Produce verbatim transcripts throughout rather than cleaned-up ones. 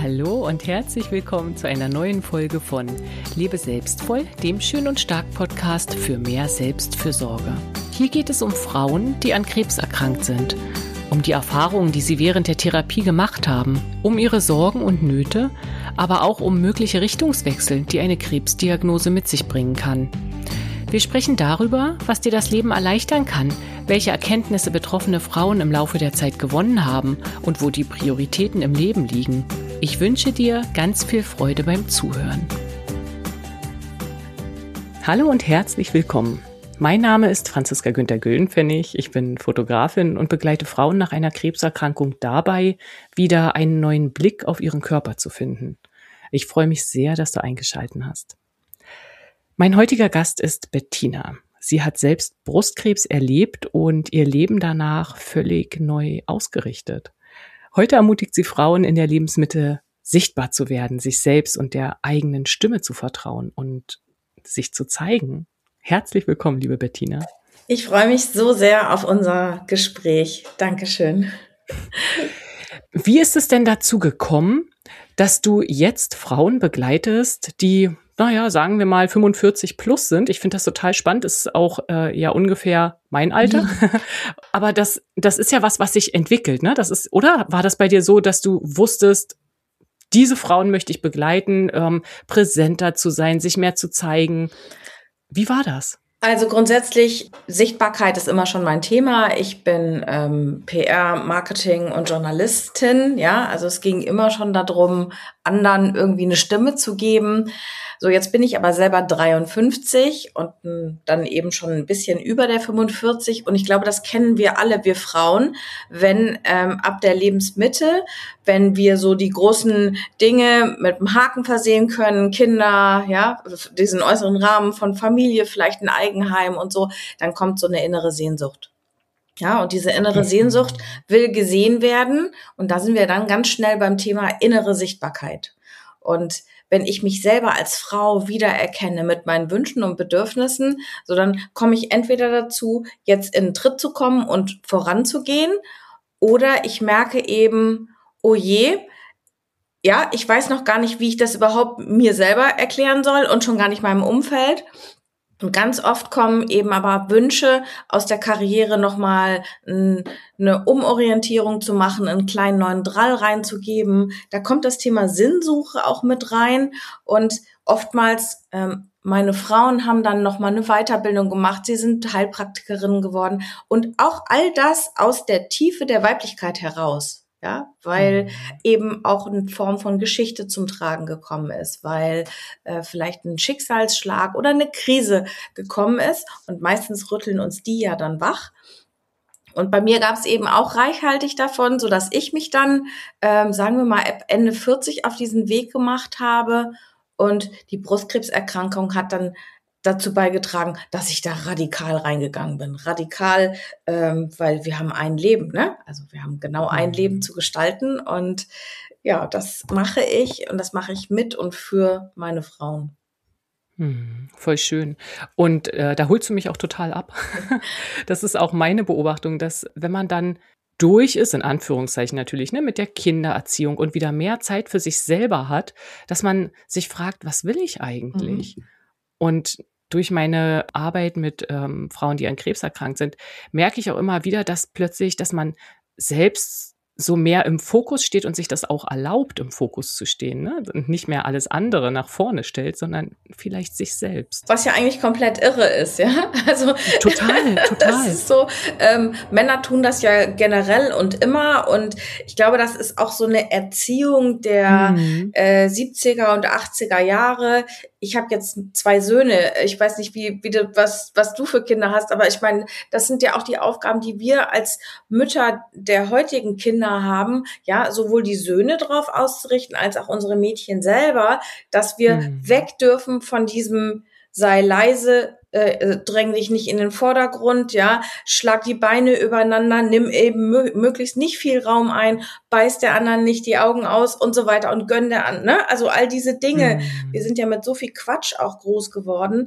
Hallo und herzlich willkommen zu einer neuen Folge von Lebe selbstvoll, dem Schön und Stark Podcast für mehr Selbstfürsorge. Hier geht es um Frauen, die an Krebs erkrankt sind, um die Erfahrungen, die sie während der Therapie gemacht haben, um ihre Sorgen und Nöte, aber auch um mögliche Richtungswechsel, die eine Krebsdiagnose mit sich bringen kann. Wir sprechen darüber, was dir das Leben erleichtern kann, welche Erkenntnisse betroffene Frauen im Laufe der Zeit gewonnen haben und wo die Prioritäten im Leben liegen. Ich wünsche dir ganz viel Freude beim Zuhören. Hallo und herzlich willkommen. Mein Name ist Franziska Günther-Güldenpfennig. Ich bin Fotografin und begleite Frauen nach einer Krebserkrankung dabei, wieder einen neuen Blick auf ihren Körper zu finden. Ich freue mich sehr, dass du eingeschaltet hast. Mein heutiger Gast ist Bettina. Sie hat selbst Brustkrebs erlebt und ihr Leben danach völlig neu ausgerichtet. Heute ermutigt sie Frauen in der Lebensmitte, sichtbar zu werden, sich selbst und der eigenen Stimme zu vertrauen und sich zu zeigen. Herzlich willkommen, liebe Bettina. Ich freue mich so sehr auf unser Gespräch. Dankeschön. Wie ist es denn dazu gekommen, dass du jetzt Frauen begleitest, die, naja, sagen wir mal fünfundvierzig plus sind? Ich finde das total spannend, ist auch äh, ja ungefähr mein Alter. Mhm. Aber das, das ist ja was, was sich entwickelt, ne? Das ist, oder war das bei dir so, dass du wusstest, diese Frauen möchte ich begleiten, ähm, präsenter zu sein, sich mehr zu zeigen? Wie war das? Also grundsätzlich, Sichtbarkeit ist immer schon mein Thema. Ich bin ähm, P R, Marketing und Journalistin. Ja, also es ging immer schon darum, anderen irgendwie eine Stimme zu geben. So, jetzt bin ich aber selber dreiundfünfzig und m, dann eben schon ein bisschen über der fünfundvierzig. Und ich glaube, das kennen wir alle, wir Frauen, wenn ähm, ab der Lebensmitte, wenn wir so die großen Dinge mit einem Haken versehen können, Kinder, ja, diesen äußeren Rahmen von Familie, vielleicht ein Eigenheim und so, dann kommt so eine innere Sehnsucht. Ja, und diese innere Sehnsucht will gesehen werden. Und da sind wir dann ganz schnell beim Thema innere Sichtbarkeit. Und wenn ich mich selber als Frau wiedererkenne mit meinen Wünschen und Bedürfnissen, so dann komme ich entweder dazu, jetzt in den Tritt zu kommen und voranzugehen, oder ich merke eben, oh je, ja, ich weiß noch gar nicht, wie ich das überhaupt mir selber erklären soll und schon gar nicht meinem Umfeld. Und ganz oft kommen eben aber Wünsche aus der Karriere nochmal eine Umorientierung zu machen, einen kleinen neuen Drall reinzugeben. Da kommt das Thema Sinnsuche auch mit rein. Und oftmals, ähm, meine Frauen haben dann nochmal eine Weiterbildung gemacht. Sie sind Heilpraktikerinnen geworden. Und auch all das aus der Tiefe der Weiblichkeit heraus. Ja, weil mhm. eben auch eine Form von Geschichte zum Tragen gekommen ist, weil äh, vielleicht ein Schicksalsschlag oder eine Krise gekommen ist und meistens rütteln uns die ja dann wach. Und bei mir gab es eben auch reichhaltig davon, so dass ich mich dann, ähm, sagen wir mal, ab Ende vierzig auf diesen Weg gemacht habe und die Brustkrebserkrankung hat dann dazu beigetragen, dass ich da radikal reingegangen bin. Radikal, ähm, weil wir haben ein Leben, ne? Also wir haben genau ein Leben zu gestalten und ja, das mache ich und das mache ich mit und für meine Frauen. Hm, voll schön. Und äh, da holst du mich auch total ab. Das ist auch meine Beobachtung, dass wenn man dann durch ist, in Anführungszeichen natürlich, ne, mit der Kindererziehung und wieder mehr Zeit für sich selber hat, dass man sich fragt, was will ich eigentlich? Mhm. Und durch meine Arbeit mit ähm, Frauen, die an Krebs erkrankt sind, merke ich auch immer wieder, dass plötzlich, dass man selbst so mehr im Fokus steht und sich das auch erlaubt, im Fokus zu stehen, ne? Und nicht mehr alles andere nach vorne stellt, sondern vielleicht sich selbst. Was ja eigentlich komplett irre ist, ja. Also total, total. Das ist so, ähm, Männer tun das ja generell und immer und ich glaube, das ist auch so eine Erziehung der mhm. äh, siebziger und achtziger Jahre. Ich habe jetzt zwei Söhne. Ich weiß nicht, wie, wie du, was, was du für Kinder hast, aber ich meine, das sind ja auch die Aufgaben, die wir als Mütter der heutigen Kinder haben, ja, sowohl die Söhne drauf auszurichten, als auch unsere Mädchen selber, dass wir mhm. weg dürfen von diesem sei leise, äh, dräng dich nicht in den Vordergrund, ja, schlag die Beine übereinander, nimm eben mö- möglichst nicht viel Raum ein, beiß der anderen nicht die Augen aus und so weiter und gönn der an, ne? Also all diese Dinge, mhm. wir sind ja mit so viel Quatsch auch groß geworden.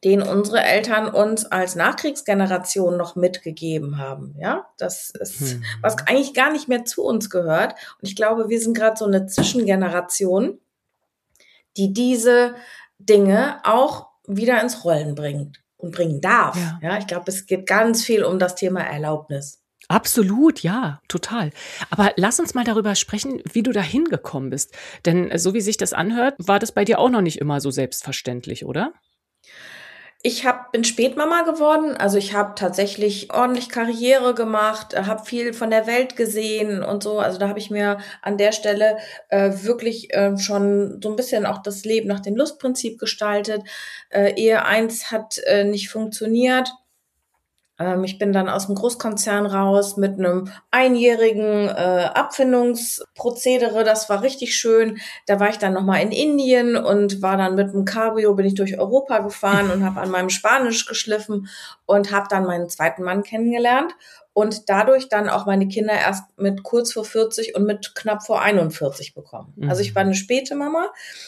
den unsere Eltern uns als Nachkriegsgeneration noch mitgegeben haben. Ja, das ist, hm. was eigentlich gar nicht mehr zu uns gehört. Und ich glaube, wir sind gerade so eine Zwischengeneration, die diese Dinge auch wieder ins Rollen bringt und bringen darf. Ja, ja, ich glaube, es geht ganz viel um das Thema Erlaubnis. Absolut, ja, total. Aber lass uns mal darüber sprechen, wie du da hingekommen bist. Denn so wie sich das anhört, war das bei dir auch noch nicht immer so selbstverständlich, oder? Ich hab, bin Spätmama geworden, also ich habe tatsächlich ordentlich Karriere gemacht, habe viel von der Welt gesehen und so. Also da habe ich mir an der Stelle äh, wirklich äh, schon so ein bisschen auch das Leben nach dem Lustprinzip gestaltet. Äh, Ehe eins hat äh, nicht funktioniert. Ähm, ich bin dann aus dem Großkonzern raus mit einem einjährigen äh, Abfindungsprozedere. Das war richtig schön. Da war ich dann nochmal in Indien und war dann mit dem Cabrio, bin ich durch Europa gefahren und habe an meinem Spanisch geschliffen und habe dann meinen zweiten Mann kennengelernt. Und dadurch dann auch meine Kinder erst mit kurz vor vierzig und mit knapp vor einundvierzig bekommen. Mhm. Also ich war eine späte Mama.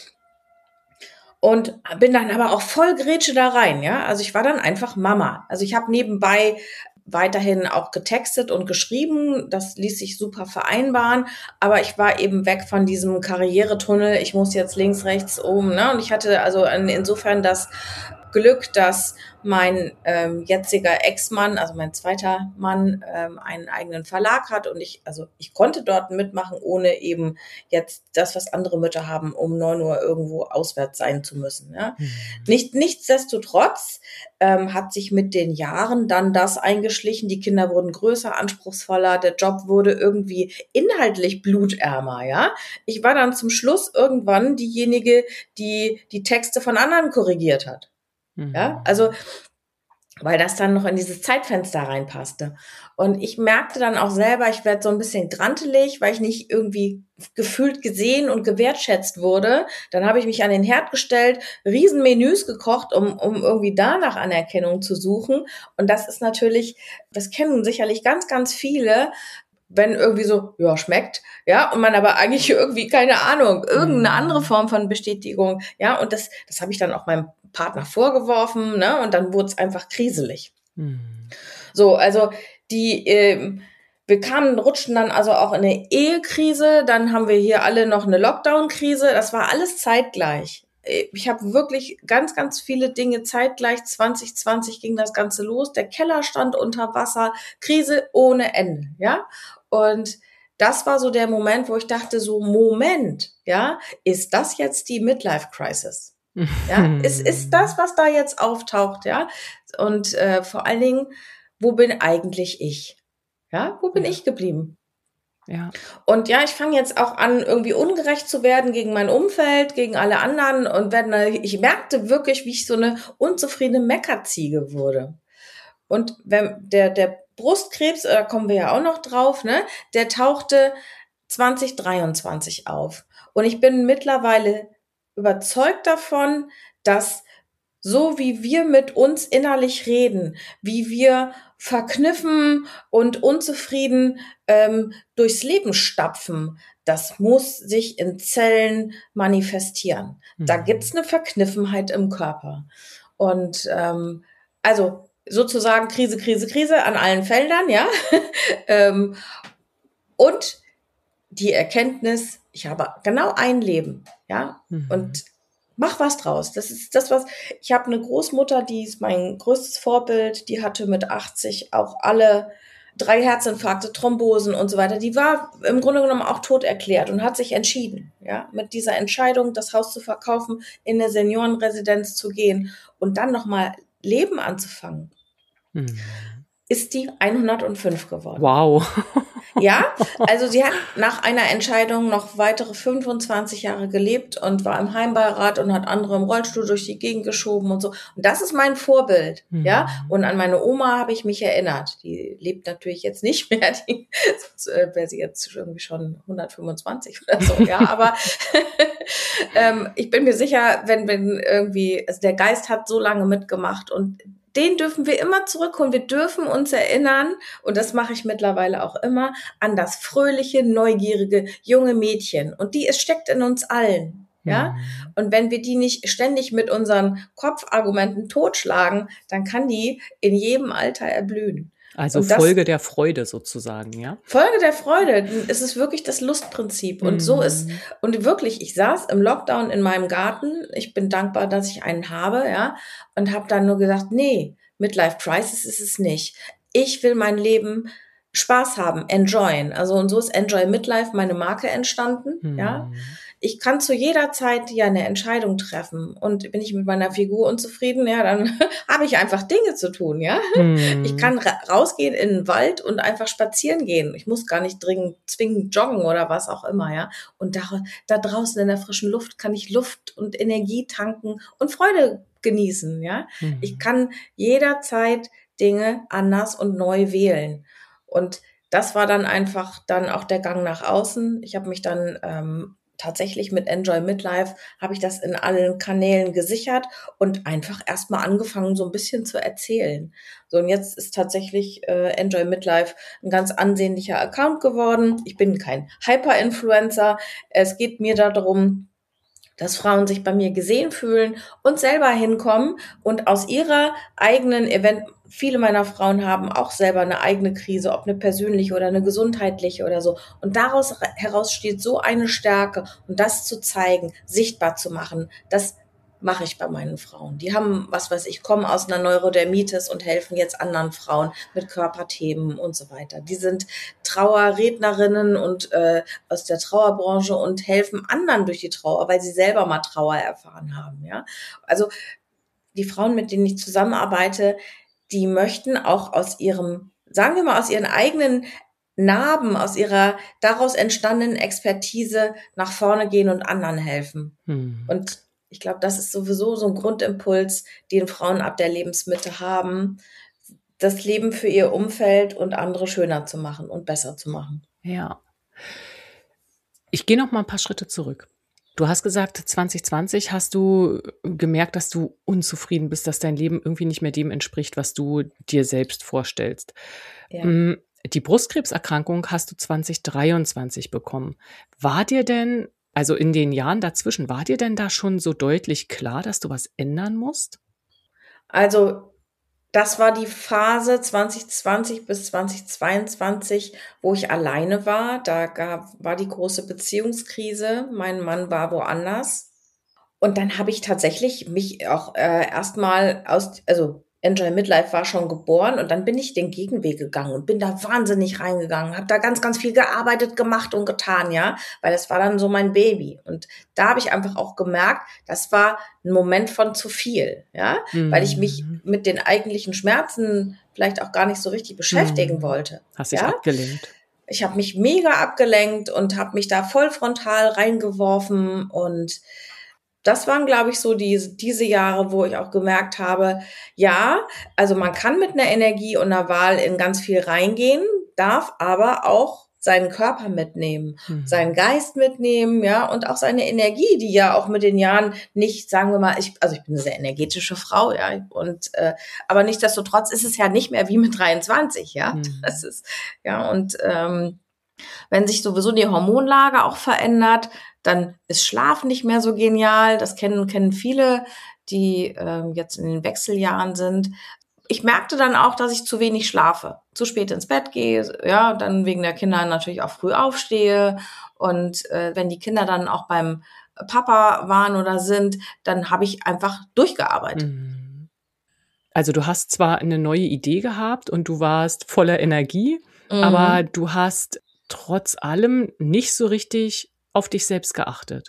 Und bin dann aber auch voll Grätsche da rein, ja. Also ich war dann einfach Mama. Also ich habe nebenbei weiterhin auch getextet und geschrieben. Das ließ sich super vereinbaren. Aber ich war eben weg von diesem Karrieretunnel. Ich muss jetzt links, rechts, oben, ne? Und ich hatte also insofern das Glück, dass mein ähm, jetziger Ex-Mann, also mein zweiter Mann, ähm, einen eigenen Verlag hat und ich, also ich konnte dort mitmachen, ohne eben jetzt das, was andere Mütter haben, um neun Uhr irgendwo auswärts sein zu müssen. Ja. Mhm. Nicht, nichtsdestotrotz ähm, hat sich mit den Jahren dann das eingeschlichen. Die Kinder wurden größer, anspruchsvoller, der Job wurde irgendwie inhaltlich blutärmer. Ja, ich war dann zum Schluss irgendwann diejenige, die die Texte von anderen korrigiert hat. Ja, also, weil das dann noch in dieses Zeitfenster reinpasste. Und ich merkte dann auch selber, ich werde so ein bisschen grantelig, weil ich nicht irgendwie gefühlt gesehen und gewertschätzt wurde. Dann habe ich mich an den Herd gestellt, Riesenmenüs gekocht, um, um irgendwie da nach Anerkennung zu suchen. Und das ist natürlich, das kennen sicherlich ganz, ganz viele, wenn irgendwie so, ja, schmeckt, ja, und man aber eigentlich irgendwie, keine Ahnung, irgendeine andere Form von Bestätigung, ja, und das, das habe ich dann auch meinem Partner vorgeworfen, ne, und dann wurde es einfach kriselig. Mhm. So, also die, äh, wir kamen, rutschten dann also auch in eine Ehekrise, dann haben wir hier alle noch eine Lockdown-Krise, das war alles zeitgleich. Ich habe wirklich ganz, ganz viele Dinge zeitgleich. zwanzig zwanzig ging das Ganze los. Der Keller stand unter Wasser. Krise ohne Ende, ja. Und das war so der Moment, wo ich dachte so, Moment, ja, ist das jetzt die Midlife-Crisis? Ja, ist, ist das, was da jetzt auftaucht, ja? Und äh, vor allen Dingen, wo bin eigentlich ich? Ja, wo bin ja. ich geblieben? Ja. Und ja, ich fange jetzt auch an, irgendwie ungerecht zu werden gegen mein Umfeld, gegen alle anderen und werde, ich merkte wirklich, wie ich so eine unzufriedene Meckerziege wurde. Und wenn der, der Brustkrebs, da kommen wir ja auch noch drauf, ne, der tauchte zwanzig dreiundzwanzig auf. Und ich bin mittlerweile überzeugt davon, dass so wie wir mit uns innerlich reden, wie wir verkniffen und unzufrieden ähm, durchs Leben stapfen, das muss sich in Zellen manifestieren. Mhm. Da gibt's eine Verkniffenheit im Körper. Und ähm, also sozusagen Krise, Krise, Krise an allen Feldern, ja. ähm, und die Erkenntnis, ich habe genau ein Leben, ja, mhm. und mach was draus. Das ist das, was ich habe eine Großmutter, die ist mein größtes Vorbild. Die hatte mit achtzig auch alle drei Herzinfarkte, Thrombosen und so weiter. Die war im Grunde genommen auch tot erklärt und hat sich entschieden, ja, mit dieser Entscheidung, das Haus zu verkaufen, in eine Seniorenresidenz zu gehen und dann nochmal Leben anzufangen. Hm. Ist die hundertfünf geworden. Wow. Ja, also sie hat nach einer Entscheidung noch weitere fünfundzwanzig Jahre gelebt und war im Heimbeirat und hat andere im Rollstuhl durch die Gegend geschoben und so. Und das ist mein Vorbild, mhm. ja. Und an meine Oma habe ich mich erinnert. Die lebt natürlich jetzt nicht mehr, die, sonst äh, wäre sie jetzt irgendwie schon hundertfünfundzwanzig oder so, ja. Aber ähm, ich bin mir sicher, wenn, wenn irgendwie, also der Geist hat so lange mitgemacht und den dürfen wir immer zurückholen. Wir dürfen uns erinnern, und das mache ich mittlerweile auch immer, an das fröhliche, neugierige, junge Mädchen. Und die, es steckt in uns allen. Ja, Mhm. und wenn wir die nicht ständig mit unseren Kopfargumenten totschlagen, dann kann die in jedem Alter erblühen. Also Und das Folge der Freude sozusagen, ja? Folge der Freude, es ist wirklich das Lustprinzip. Und so ist, Mhm. und wirklich, ich saß im Lockdown in meinem Garten. Ich bin dankbar, dass ich einen habe, ja, und habe dann nur gesagt, nee, Midlife Crisis ist es nicht. Ich will mein Leben Spaß haben, enjoyen. Also, und so ist Enjoy Midlife meine Marke entstanden, ja. Mhm. Ich kann zu jeder Zeit ja eine Entscheidung treffen. Und bin ich mit meiner Figur unzufrieden, ja, dann habe ich einfach Dinge zu tun, ja. Ich Mhm. kann ra rausgehen in den Wald und einfach spazieren gehen. Ich muss gar nicht dringend zwingend joggen oder was auch immer, ja. Und da, da draußen in der frischen Luft kann ich Luft und Energie tanken und Freude genießen, ja. Ich Mhm. kann jederzeit Dinge anders und neu wählen. Und das war dann einfach dann auch der Gang nach außen. Ich habe mich dann ähm, tatsächlich mit Enjoy Midlife, habe ich das in allen Kanälen gesichert und einfach erstmal angefangen, so ein bisschen zu erzählen. So, und jetzt ist tatsächlich äh, Enjoy Midlife ein ganz ansehnlicher Account geworden. Ich bin kein Hyper-Influencer. Es geht mir darum, dass Frauen sich bei mir gesehen fühlen und selber hinkommen und aus ihrer eigenen Event, viele meiner Frauen haben auch selber eine eigene Krise, ob eine persönliche oder eine gesundheitliche oder so. Und daraus heraus steht so eine Stärke und das zu zeigen, sichtbar zu machen, das mache ich bei meinen Frauen. Die haben, was weiß ich, kommen aus einer Neurodermitis und helfen jetzt anderen Frauen mit Körperthemen und so weiter. Die sind Trauerrednerinnen und äh, aus der Trauerbranche und helfen anderen durch die Trauer, weil sie selber mal Trauer erfahren haben. Ja, also die Frauen, mit denen ich zusammenarbeite, die möchten auch aus ihrem, sagen wir mal, aus ihren eigenen Narben, aus ihrer daraus entstandenen Expertise nach vorne gehen und anderen helfen. Mhm. Und ich glaube, das ist sowieso so ein Grundimpuls, den Frauen ab der Lebensmitte haben, das Leben für ihr Umfeld und andere schöner zu machen und besser zu machen. Ja. Ich gehe noch mal ein paar Schritte zurück. Du hast gesagt, zwanzig zwanzig hast du gemerkt, dass du unzufrieden bist, dass dein Leben irgendwie nicht mehr dem entspricht, was du dir selbst vorstellst. Ja. Hm, die Brustkrebserkrankung hast du zwanzig dreiundzwanzig bekommen. War dir denn, also in den Jahren dazwischen, war dir denn da schon so deutlich klar, dass du was ändern musst? Also, das war die Phase zwanzig zwanzig bis zwanzig zweiundzwanzig, wo ich alleine war. Da gab war die große Beziehungskrise. Mein Mann war woanders. Und dann habe ich tatsächlich mich auch äh, erst aus also Enjoy Midlife war schon geboren und dann bin ich den Gegenweg gegangen und bin da wahnsinnig reingegangen, habe da ganz, ganz viel gearbeitet, gemacht und getan, ja, weil das war dann so mein Baby. Und da habe ich einfach auch gemerkt, das war ein Moment von zu viel, ja, weil ich mich Mhm. mit den eigentlichen Schmerzen vielleicht auch gar nicht so richtig beschäftigen Mhm. wollte, Hast dich ja. abgelenkt. Ich habe mich mega abgelenkt und habe mich da voll frontal reingeworfen und das waren, glaube ich, so diese diese Jahre, wo ich auch gemerkt habe, ja, also man kann mit einer Energie und einer Wahl in ganz viel reingehen, darf aber auch seinen Körper mitnehmen, seinen Mhm. Geist mitnehmen, ja, und auch seine Energie, die ja auch mit den Jahren nicht, sagen wir mal, ich, also ich bin eine sehr energetische Frau, ja, und äh, aber nichtsdestotrotz ist es ja nicht mehr wie mit dreiundzwanzig, ja, das Mhm. ist ja und ähm, wenn sich sowieso die Hormonlage auch verändert, dann ist Schlaf nicht mehr so genial. Das kennen, kennen viele, die ähm, jetzt in den Wechseljahren sind. Ich merkte dann auch, dass ich zu wenig schlafe, zu spät ins Bett gehe, ja, dann wegen der Kinder natürlich auch früh aufstehe. Und äh, wenn die Kinder dann auch beim Papa waren oder sind, dann habe ich einfach durchgearbeitet. Mhm. Also, du hast zwar eine neue Idee gehabt und du warst voller Energie, aber Mhm. du hast trotz allem nicht so richtig auf dich selbst geachtet.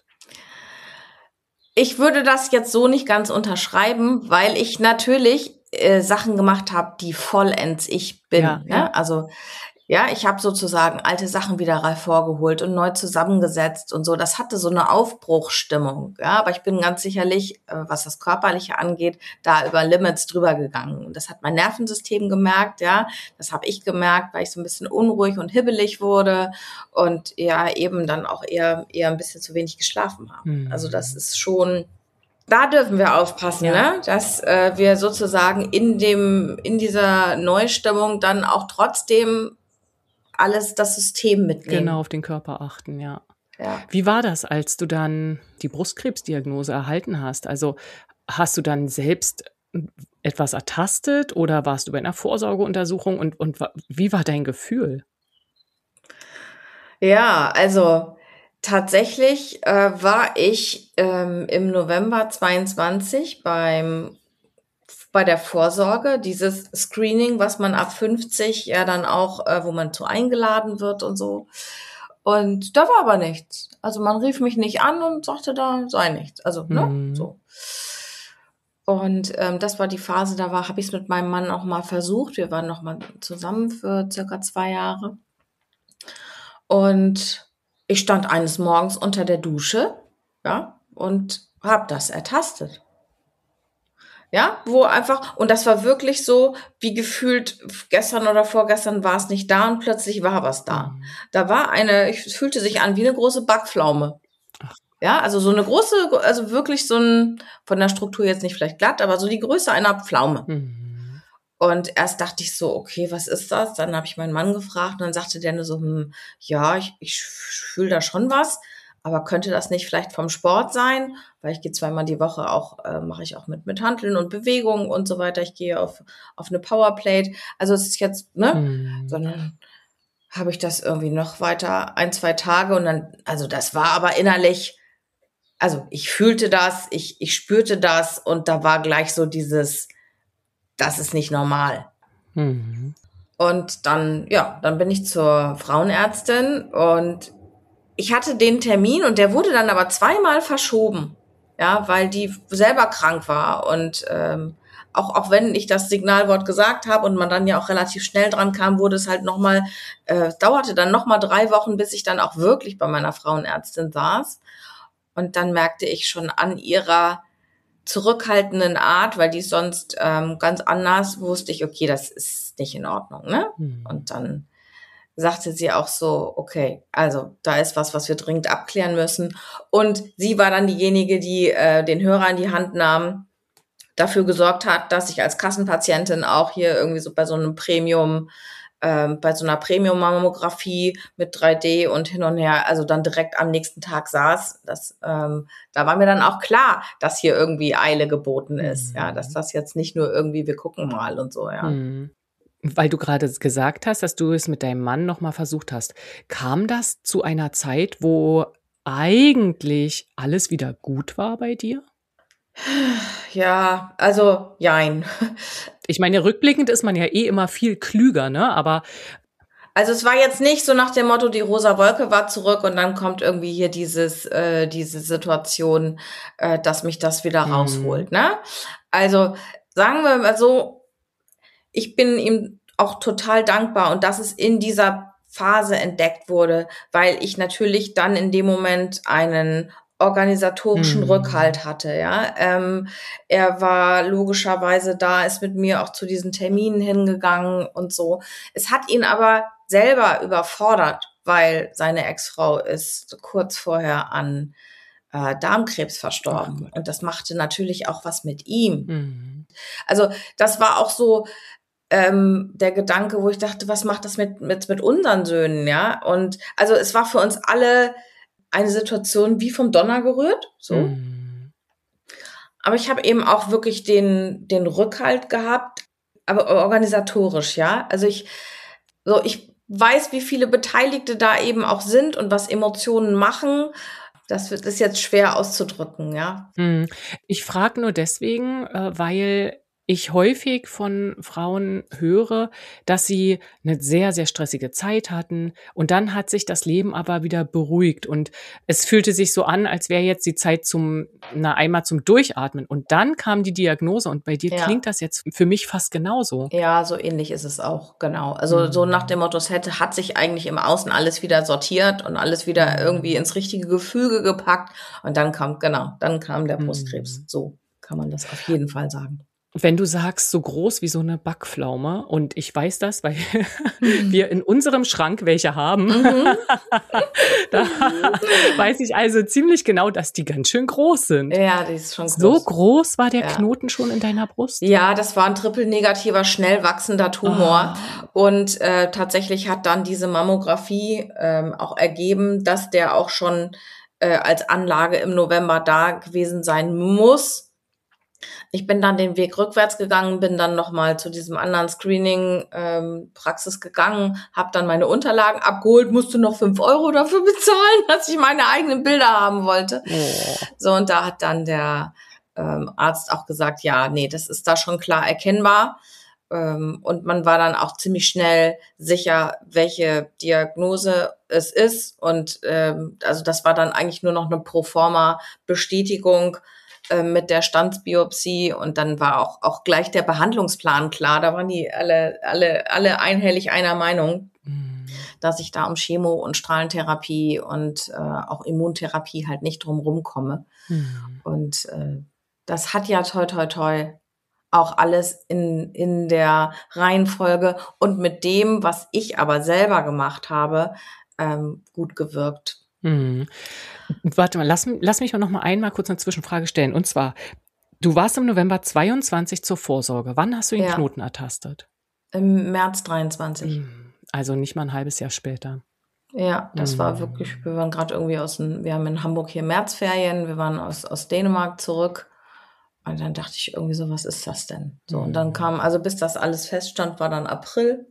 Ich würde das jetzt so nicht ganz unterschreiben, weil ich natürlich äh, Sachen gemacht habe, die vollends ich Ja, bin. ja. Ne? Also ja, ich habe sozusagen alte Sachen wieder hervorgeholt und neu zusammengesetzt und so. Das hatte so eine Aufbruchsstimmung. Ja, aber ich bin ganz sicherlich, äh, was das Körperliche angeht, da über Limits drüber gegangen. Und das hat mein Nervensystem gemerkt. Ja, das habe ich gemerkt, weil ich so ein bisschen unruhig und hibbelig wurde und ja eben dann auch eher eher ein bisschen zu wenig geschlafen habe. Also das Mhm. ist schon, da dürfen wir aufpassen, Ja, ne? Dass äh, wir sozusagen in dem in dieser Neustimmung dann auch trotzdem alles das System genau, mitnehmen. auf den Körper achten, ja. Ja. Wie war das, als du dann die Brustkrebsdiagnose erhalten hast? Also hast du dann selbst etwas ertastet oder warst du bei einer Vorsorgeuntersuchung und, und wa- wie war dein Gefühl? Ja, also tatsächlich äh, war ich ähm, im November zweiundzwanzig beim bei der Vorsorge, dieses Screening, was man ab fünfzig ja dann auch, äh, wo man zu eingeladen wird und so. Und da war aber nichts. Also man rief mich nicht an und sagte, da sei nichts. Also, ne? Hm. So. Und ähm, das war die Phase, da war, habe ich es mit meinem Mann auch mal versucht. Wir waren noch mal zusammen für circa zwei Jahre. Und ich stand eines Morgens unter der Dusche, ja, und habe das ertastet. Ja, wo einfach, und das war wirklich so, wie gefühlt gestern oder vorgestern war es nicht da und plötzlich war was da. Hm. Da war eine, es fühlte sich an wie eine große Backpflaume. Ja, also so eine große, also wirklich so ein, von der Struktur jetzt nicht vielleicht glatt, aber so die Größe einer Pflaume. Hm. Und erst dachte ich so, okay, was ist das? Dann habe ich meinen Mann gefragt und dann sagte der nur so, hm, ja, ich, ich fühle da schon was, aber könnte das nicht vielleicht vom Sport sein? Weil ich gehe zweimal die Woche auch, äh, mache ich auch mit, mit Hanteln und Bewegungen und so weiter. Ich gehe auf, auf eine Powerplate. Also es ist jetzt, ne? Hm. Sondern habe ich das irgendwie noch weiter, ein, zwei Tage und dann, also das war aber innerlich, also ich fühlte das, ich, ich spürte das und da war gleich so dieses, das ist nicht normal. Hm. Und dann, ja, dann bin ich zur Frauenärztin und ich hatte den Termin und der wurde dann aber zweimal verschoben, ja, weil die selber krank war und ähm, auch auch wenn ich das Signalwort gesagt habe und man dann ja auch relativ schnell dran kam, wurde es halt noch mal, äh, dauerte dann noch mal drei Wochen, bis ich dann auch wirklich bei meiner Frauenärztin saß und dann merkte ich schon an ihrer zurückhaltenden Art, weil die ist sonst ähm, ganz anders, wusste ich, okay, das ist nicht in Ordnung, ne? Hm. Und dann sagte sie auch so, okay, also da ist was, was wir dringend abklären müssen. Und sie war dann diejenige, die äh, den Hörer in die Hand nahm, dafür gesorgt hat, dass ich als Kassenpatientin auch hier irgendwie so bei so einem Premium, ähm, bei so einer Premium-Mammographie mit drei D und hin und her, also dann direkt am nächsten Tag saß. Das, ähm, da war mir dann auch klar, dass hier irgendwie Eile geboten ist, Hm. ja, dass das jetzt nicht nur irgendwie, wir gucken mal und so, ja. Hm. Weil du gerade gesagt hast, dass du es mit deinem Mann noch mal versucht hast. Kam das zu einer Zeit, wo eigentlich alles wieder gut war bei dir? Ja, also jein. Ich meine, rückblickend ist man ja eh immer viel klüger, ne? Aber Also es war jetzt nicht so nach dem Motto, die rosa Wolke war zurück und dann kommt irgendwie hier dieses, äh, diese Situation, äh, dass mich das wieder hm. rausholt, ne? Also sagen wir mal so, ich bin ihm auch total dankbar und dass es in dieser Phase entdeckt wurde, weil ich natürlich dann in dem Moment einen organisatorischen Hm. Rückhalt hatte, ja. Ähm, er war logischerweise da, ist mit mir auch zu diesen Terminen hingegangen und so. Es hat ihn aber selber überfordert, weil seine Ex-Frau ist kurz vorher an äh, Darmkrebs Ach verstorben. Gott. Und das machte natürlich auch was mit ihm. Hm. Also das war auch so ähm, der Gedanke, wo ich dachte, was macht das mit, mit, mit unseren Söhnen, ja? Und also es war für uns alle eine Situation wie vom Donner gerührt, so. Hm. Aber ich habe eben auch wirklich den, den Rückhalt gehabt, aber organisatorisch, ja. Also ich, so, ich weiß, wie viele Beteiligte da eben auch sind und was Emotionen machen. Das wird, ist jetzt schwer auszudrücken, ja. Hm. Ich frage nur deswegen, äh, weil ich häufig von Frauen höre, dass sie eine sehr, sehr stressige Zeit hatten und dann hat sich das Leben aber wieder beruhigt und es fühlte sich so an, als wäre jetzt die Zeit zum na, einmal zum Durchatmen und dann kam die Diagnose und bei dir Ja. klingt das jetzt für mich fast genauso. Ja, so ähnlich ist es auch, genau. Also so nach dem Motto, es hätte, hat sich eigentlich im Außen alles wieder sortiert und alles wieder irgendwie ins richtige Gefüge gepackt und dann kam, genau, dann kam der Brustkrebs. Mhm. So kann man das auf jeden Fall sagen. Wenn du sagst, so groß wie so eine Backpflaume, und ich weiß das, weil wir in unserem Schrank welche haben, Mhm. da weiß ich also ziemlich genau, dass die ganz schön groß sind. Ja, die ist schon So groß. groß war der Ja. Knoten schon in deiner Brust? Ja, das war ein triple-negativer, schnell wachsender Tumor. Ah. Und äh, tatsächlich hat dann diese Mammographie ähm, auch ergeben, dass der auch schon äh, als Anlage im November da gewesen sein muss. Ich bin dann den Weg rückwärts gegangen, bin dann nochmal zu diesem anderen Screening-Praxis ähm, gegangen, habe dann meine Unterlagen abgeholt, musste noch fünf Euro dafür bezahlen, dass ich meine eigenen Bilder haben wollte. Oh. So, und da hat dann der ähm, Arzt auch gesagt, ja, nee, das ist da schon klar erkennbar. Ähm, und man war dann auch ziemlich schnell sicher, welche Diagnose es ist. Und ähm, also das war dann eigentlich nur noch eine Proforma-Bestätigung mit der Standsbiopsie, und dann war auch auch gleich der Behandlungsplan klar. Da waren die alle alle alle einhellig einer Meinung, mhm. dass ich da um Chemo und Strahlentherapie und äh, auch Immuntherapie halt nicht drum rumkomme. Mhm. Und äh, das hat ja toi toi toi auch alles in in der Reihenfolge und mit dem, was ich aber selber gemacht habe, ähm, gut gewirkt. Mhm. Warte mal, lass, lass mich noch mal einmal kurz eine Zwischenfrage stellen. Und zwar, du warst im November zweiundzwanzig zur Vorsorge. Wann hast du den Ja. Knoten ertastet? Im März dreiundzwanzig. Also nicht mal ein halbes Jahr später. Ja, das Mhm. war wirklich, wir waren gerade irgendwie aus dem, wir haben in Hamburg hier Märzferien, wir waren aus, aus Dänemark zurück. Und dann dachte ich irgendwie so, was ist das denn? So, und dann kam, also bis das alles feststand, war dann April.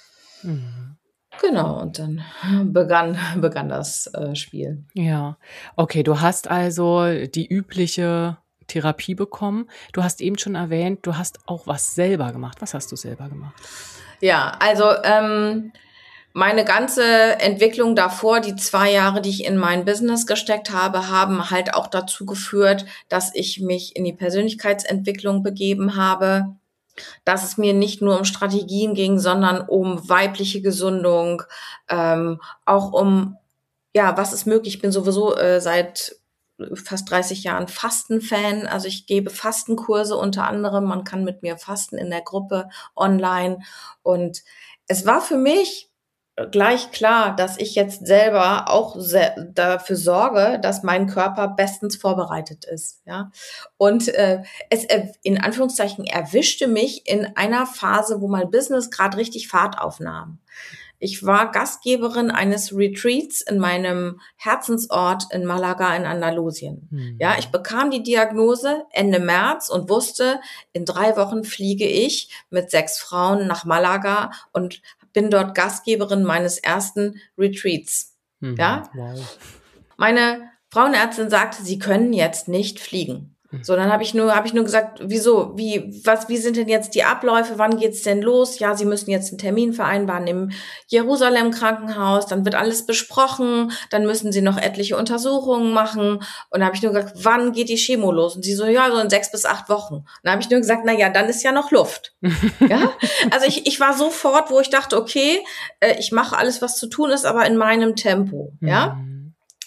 Mhm. Genau, und dann begann, begann das äh, Spiel. Ja, okay, du hast also die übliche Therapie bekommen. Du hast eben schon erwähnt, du hast auch was selber gemacht. Was hast du selber gemacht? Ja, also ähm, meine ganze Entwicklung davor, die zwei Jahre, die ich in mein Business gesteckt habe, haben halt auch dazu geführt, dass ich mich in die Persönlichkeitsentwicklung begeben habe, dass es mir nicht nur um Strategien ging, sondern um weibliche Gesundung, ähm, auch um, ja, was ist möglich. Ich bin sowieso äh, seit fast dreißig Jahren Fastenfan. Also ich gebe Fastenkurse unter anderem. Man kann mit mir fasten in der Gruppe online. Und es war für mich gleich klar, dass ich jetzt selber auch se- dafür sorge, dass mein Körper bestens vorbereitet ist, ja. Und äh, es er, in Anführungszeichen erwischte mich in einer Phase, wo mein Business gerade richtig Fahrt aufnahm. Ich war Gastgeberin eines Retreats in meinem Herzensort in Malaga in Andalusien. Mhm. Ja, ich bekam die Diagnose Ende März und wusste, in drei Wochen fliege ich mit sechs Frauen nach Malaga und bin dort Gastgeberin meines ersten Retreats. Mhm. Ja, wow. Meine Frauenärztin sagte, sie können jetzt nicht fliegen. So, dann habe ich nur, habe ich nur gesagt, wieso, wie, was, wie sind denn jetzt die Abläufe? Wann geht's denn los? Ja, Sie müssen jetzt einen Termin vereinbaren im Jerusalem-Krankenhaus. Dann wird alles besprochen. Dann müssen Sie noch etliche Untersuchungen machen. Und da habe ich nur gesagt, wann geht die Chemo los? Und sie so, ja, so in sechs bis acht Wochen. Und da habe ich nur gesagt, na ja, dann ist ja noch Luft. Ja, also ich, ich war sofort, wo ich dachte, okay, äh, ich mache alles, was zu tun ist, aber in meinem Tempo. Ja. Mhm.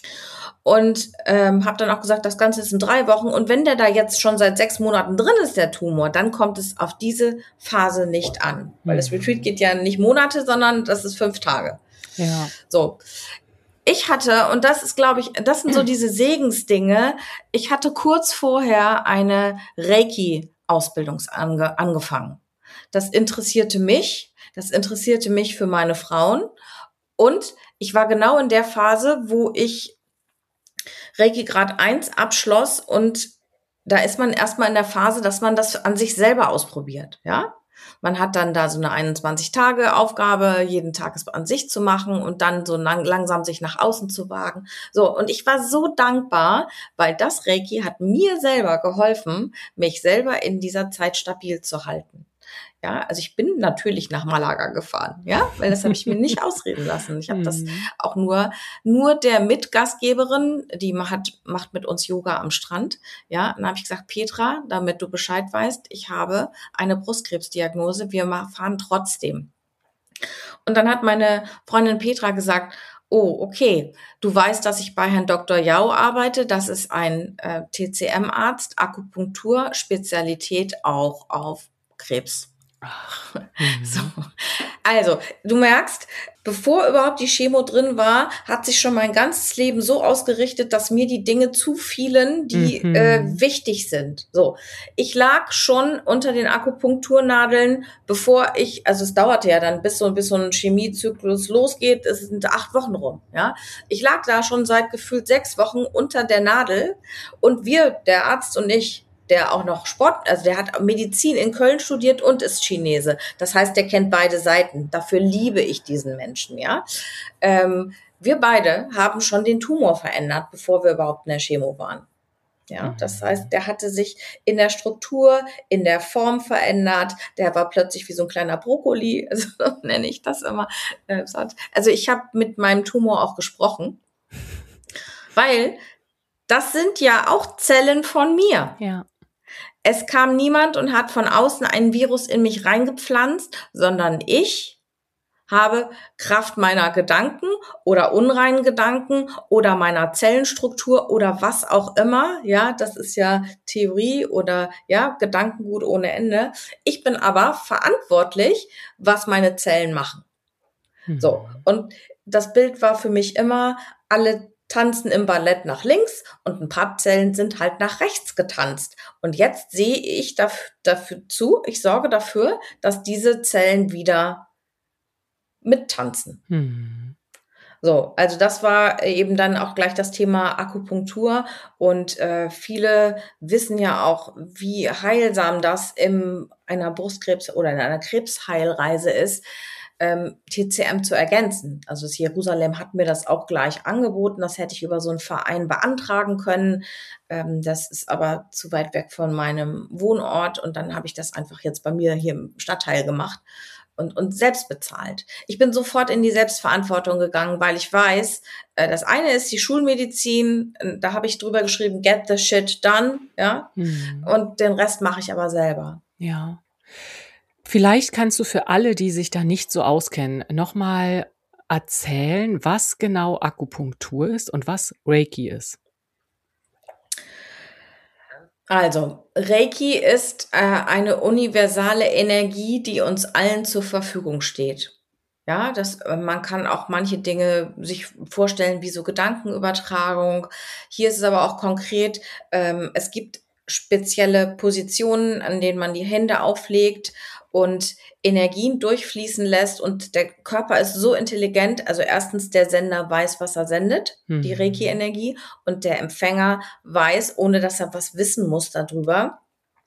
Und ähm, habe dann auch gesagt, das Ganze ist in drei Wochen. Und wenn der da jetzt schon seit sechs Monaten drin ist, der Tumor, dann kommt es auf diese Phase nicht an. Weil das Retreat geht ja nicht Monate, sondern das ist fünf Tage. Ja. So. Ich hatte, und das ist, glaube ich, das sind so diese Segensdinge, ich hatte kurz vorher eine Reiki-Ausbildung ange- angefangen. Das interessierte mich. Das interessierte mich für meine Frauen. Und ich war genau in der Phase, wo ich Reiki Grad eins abschloss, und da ist man erstmal in der Phase, dass man das an sich selber ausprobiert, ja. Man hat dann da so eine einundzwanzig-Tage-Aufgabe, jeden Tag es an sich zu machen und dann so lang, langsam sich nach außen zu wagen. So, und ich war so dankbar, weil das Reiki hat mir selber geholfen, mich selber in dieser Zeit stabil zu halten. Ja, also ich bin natürlich nach Malaga gefahren, ja, weil das habe ich mir nicht ausreden lassen. Ich habe das auch nur nur der Mitgastgeberin, die hat macht mit uns Yoga am Strand, ja, dann habe ich gesagt, Petra, damit du Bescheid weißt, ich habe eine Brustkrebsdiagnose, wir fahren trotzdem. Und dann hat meine Freundin Petra gesagt, Oh, okay. Du weißt, dass ich bei Herrn Doktor Jau arbeite. Das ist ein äh, T C M-Arzt, Akupunktur, Spezialität auch auf Krebs. Ach. So. Mhm. Also, du merkst, bevor überhaupt die Chemo drin war, hat sich schon mein ganzes Leben so ausgerichtet, dass mir die Dinge zufielen, die Mhm. äh, wichtig sind. So, ich lag schon unter den Akupunkturnadeln, bevor ich, also es dauerte ja dann, bis so, bis so ein Chemiezyklus losgeht, es sind acht Wochen rum, ja. Ich lag da schon seit gefühlt sechs Wochen unter der Nadel und wir, der Arzt und ich, der auch noch Sport, also der hat Medizin in Köln studiert und ist Chinese. Das heißt, der kennt beide Seiten. Dafür liebe ich diesen Menschen, ja. Ähm, wir beide haben schon den Tumor verändert, bevor wir überhaupt in der Chemo waren. Ja, das heißt, der hatte sich in der Struktur, in der Form verändert. Der war plötzlich wie so ein kleiner Brokkoli, also nenne ich das immer. Also ich habe mit meinem Tumor auch gesprochen, weil das sind ja auch Zellen von mir. Ja. Es kam niemand und hat von außen ein Virus in mich reingepflanzt, sondern ich habe Kraft meiner Gedanken oder unreinen Gedanken oder meiner Zellenstruktur oder was auch immer, ja, das ist ja Theorie oder ja, Gedankengut ohne Ende. Ich bin aber verantwortlich, was meine Zellen machen. Mhm. So, und das Bild war für mich immer, alle tanzen im Ballett nach links und ein paar Zellen sind halt nach rechts getanzt. Und jetzt sehe ich dafür, dafür zu, ich sorge dafür, dass diese Zellen wieder mittanzen. Mhm. So, also das war eben dann auch gleich das Thema Akupunktur und äh, viele wissen ja auch, wie heilsam das in einer Brustkrebs- oder in einer Krebsheilreise ist, ähm, T C M zu ergänzen. Also das Jerusalem hat mir das auch gleich angeboten, das hätte ich über so einen Verein beantragen können. Ähm, das ist aber zu weit weg von meinem Wohnort und dann habe ich das einfach jetzt bei mir hier im Stadtteil gemacht. Und, und selbst bezahlt. Ich bin sofort in die Selbstverantwortung gegangen, weil ich weiß, äh, das eine ist die Schulmedizin, äh, da habe ich drüber geschrieben, get the shit done, ja, Mhm. und den Rest mache ich aber selber. Ja. Vielleicht kannst du für alle, die sich da nicht so auskennen, nochmal erzählen, was genau Akupunktur ist und was Reiki ist. Also, Reiki ist äh, eine universale Energie, die uns allen zur Verfügung steht. Ja, das, äh, man kann auch manche Dinge sich vorstellen wie so Gedankenübertragung. Hier ist es aber auch konkret, ähm, es gibt spezielle Positionen, an denen man die Hände auflegt und Energien durchfließen lässt und der Körper ist so intelligent, also erstens der Sender weiß, was er sendet, die Mhm. Reiki-Energie, und der Empfänger weiß, ohne dass er was wissen muss darüber,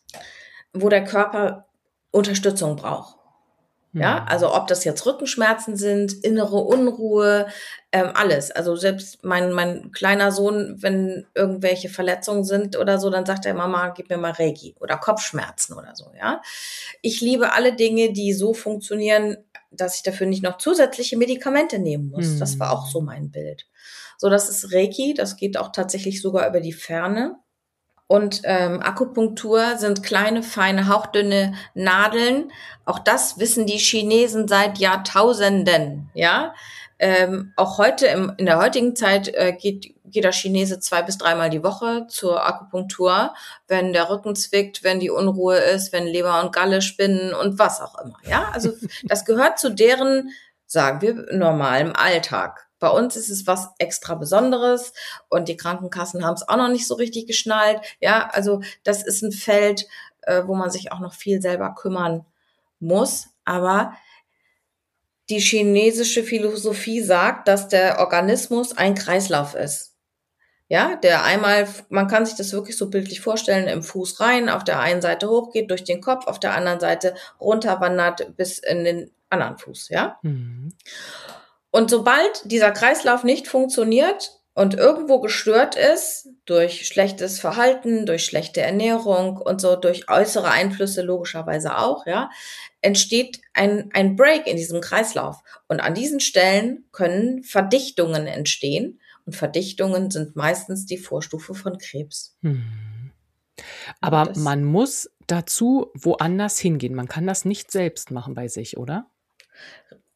wo der Körper Unterstützung braucht. Ja, also ob das jetzt Rückenschmerzen sind, innere Unruhe, ähm, alles. Also selbst mein, mein kleiner Sohn, wenn irgendwelche Verletzungen sind oder so, dann sagt er, Mama, gib mir mal Reiki oder Kopfschmerzen oder so, ja. Ich liebe alle Dinge, die so funktionieren, dass ich dafür nicht noch zusätzliche Medikamente nehmen muss. Das war auch so mein Bild. So, das ist Reiki, das geht auch tatsächlich sogar über die Ferne. Und ähm, Akupunktur sind kleine, feine, hauchdünne Nadeln. Auch das wissen die Chinesen seit Jahrtausenden. Ja, ähm, auch heute im, in der heutigen Zeit äh, geht jeder Chinese zwei bis dreimal die Woche zur Akupunktur, wenn der Rücken zwickt, wenn die Unruhe ist, wenn Leber und Galle spinnen und was auch immer. Ja, also das gehört zu deren, sagen wir, normalem Alltag. Bei uns ist es was extra Besonderes und die Krankenkassen haben es auch noch nicht so richtig geschnallt. Ja, also das ist ein Feld, äh, wo man sich auch noch viel selber kümmern muss. Aber die chinesische Philosophie sagt, dass der Organismus ein Kreislauf ist. Ja, der einmal, man kann sich das wirklich so bildlich vorstellen, im Fuß rein, auf der einen Seite hochgeht durch den Kopf, auf der anderen Seite runterwandert bis in den anderen Fuß, ja. Mhm. Und sobald dieser Kreislauf nicht funktioniert und irgendwo gestört ist, durch schlechtes Verhalten, durch schlechte Ernährung und so, durch äußere Einflüsse logischerweise auch, ja, entsteht ein, ein Break in diesem Kreislauf. Und an diesen Stellen können Verdichtungen entstehen. Und Verdichtungen sind meistens die Vorstufe von Krebs. Mhm. Ja, Aber das, man muss dazu woanders hingehen. Man kann das nicht selbst machen bei sich, oder?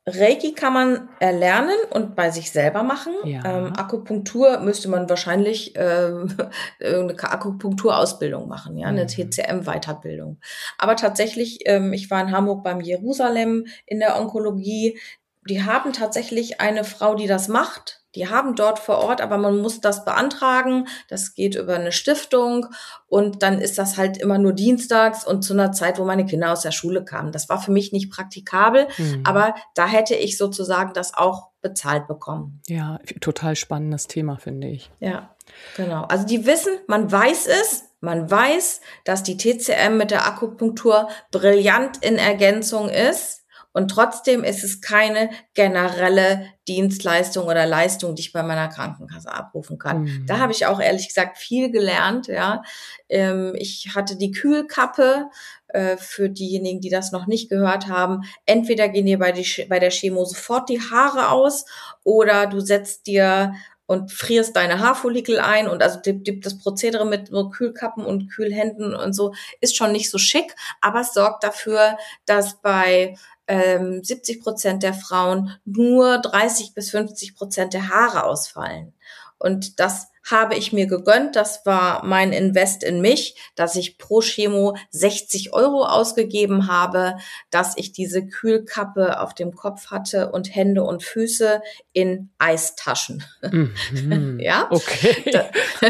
Reiki kann man erlernen und bei sich selber machen. Ja. Ähm, Akupunktur müsste man wahrscheinlich äh, eine Akupunkturausbildung machen, ja, eine Mhm. T C M-Weiterbildung. Aber tatsächlich, ähm, ich war in Hamburg beim Jerusalem in der Onkologie. Die haben tatsächlich eine Frau, die das macht. Die haben dort vor Ort, aber man muss das beantragen. Das geht über eine Stiftung und dann ist das halt immer nur dienstags und zu einer Zeit, wo meine Kinder aus der Schule kamen. Das war für mich nicht praktikabel, Mhm. aber da hätte ich sozusagen das auch bezahlt bekommen. Ja, total spannendes Thema, finde ich. Ja, genau. Also die wissen, man weiß es, man weiß, dass die T C M mit der Akupunktur brillant in Ergänzung ist. Und trotzdem ist es keine generelle Dienstleistung oder Leistung, die ich bei meiner Krankenkasse abrufen kann. Mhm. Da habe ich auch ehrlich gesagt viel gelernt. Ja, ähm, ich hatte die Kühlkappe. Äh, für diejenigen, die das noch nicht gehört haben. Entweder gehen dir bei, die, bei der Chemo sofort die Haare aus oder du setzt dir und frierst deine Haarfollikel ein und also die, die, das Prozedere mit so Kühlkappen und Kühlhänden und so ist schon nicht so schick, aber es sorgt dafür, dass bei ähm, siebzig Prozent der Frauen nur dreißig bis fünfzig Prozent der Haare ausfallen. Und das habe ich mir gegönnt. Das war mein Invest in mich, dass ich pro Chemo sechzig Euro ausgegeben habe, dass ich diese Kühlkappe auf dem Kopf hatte und Hände und Füße in Eistaschen. Mhm. Ja, okay. Da,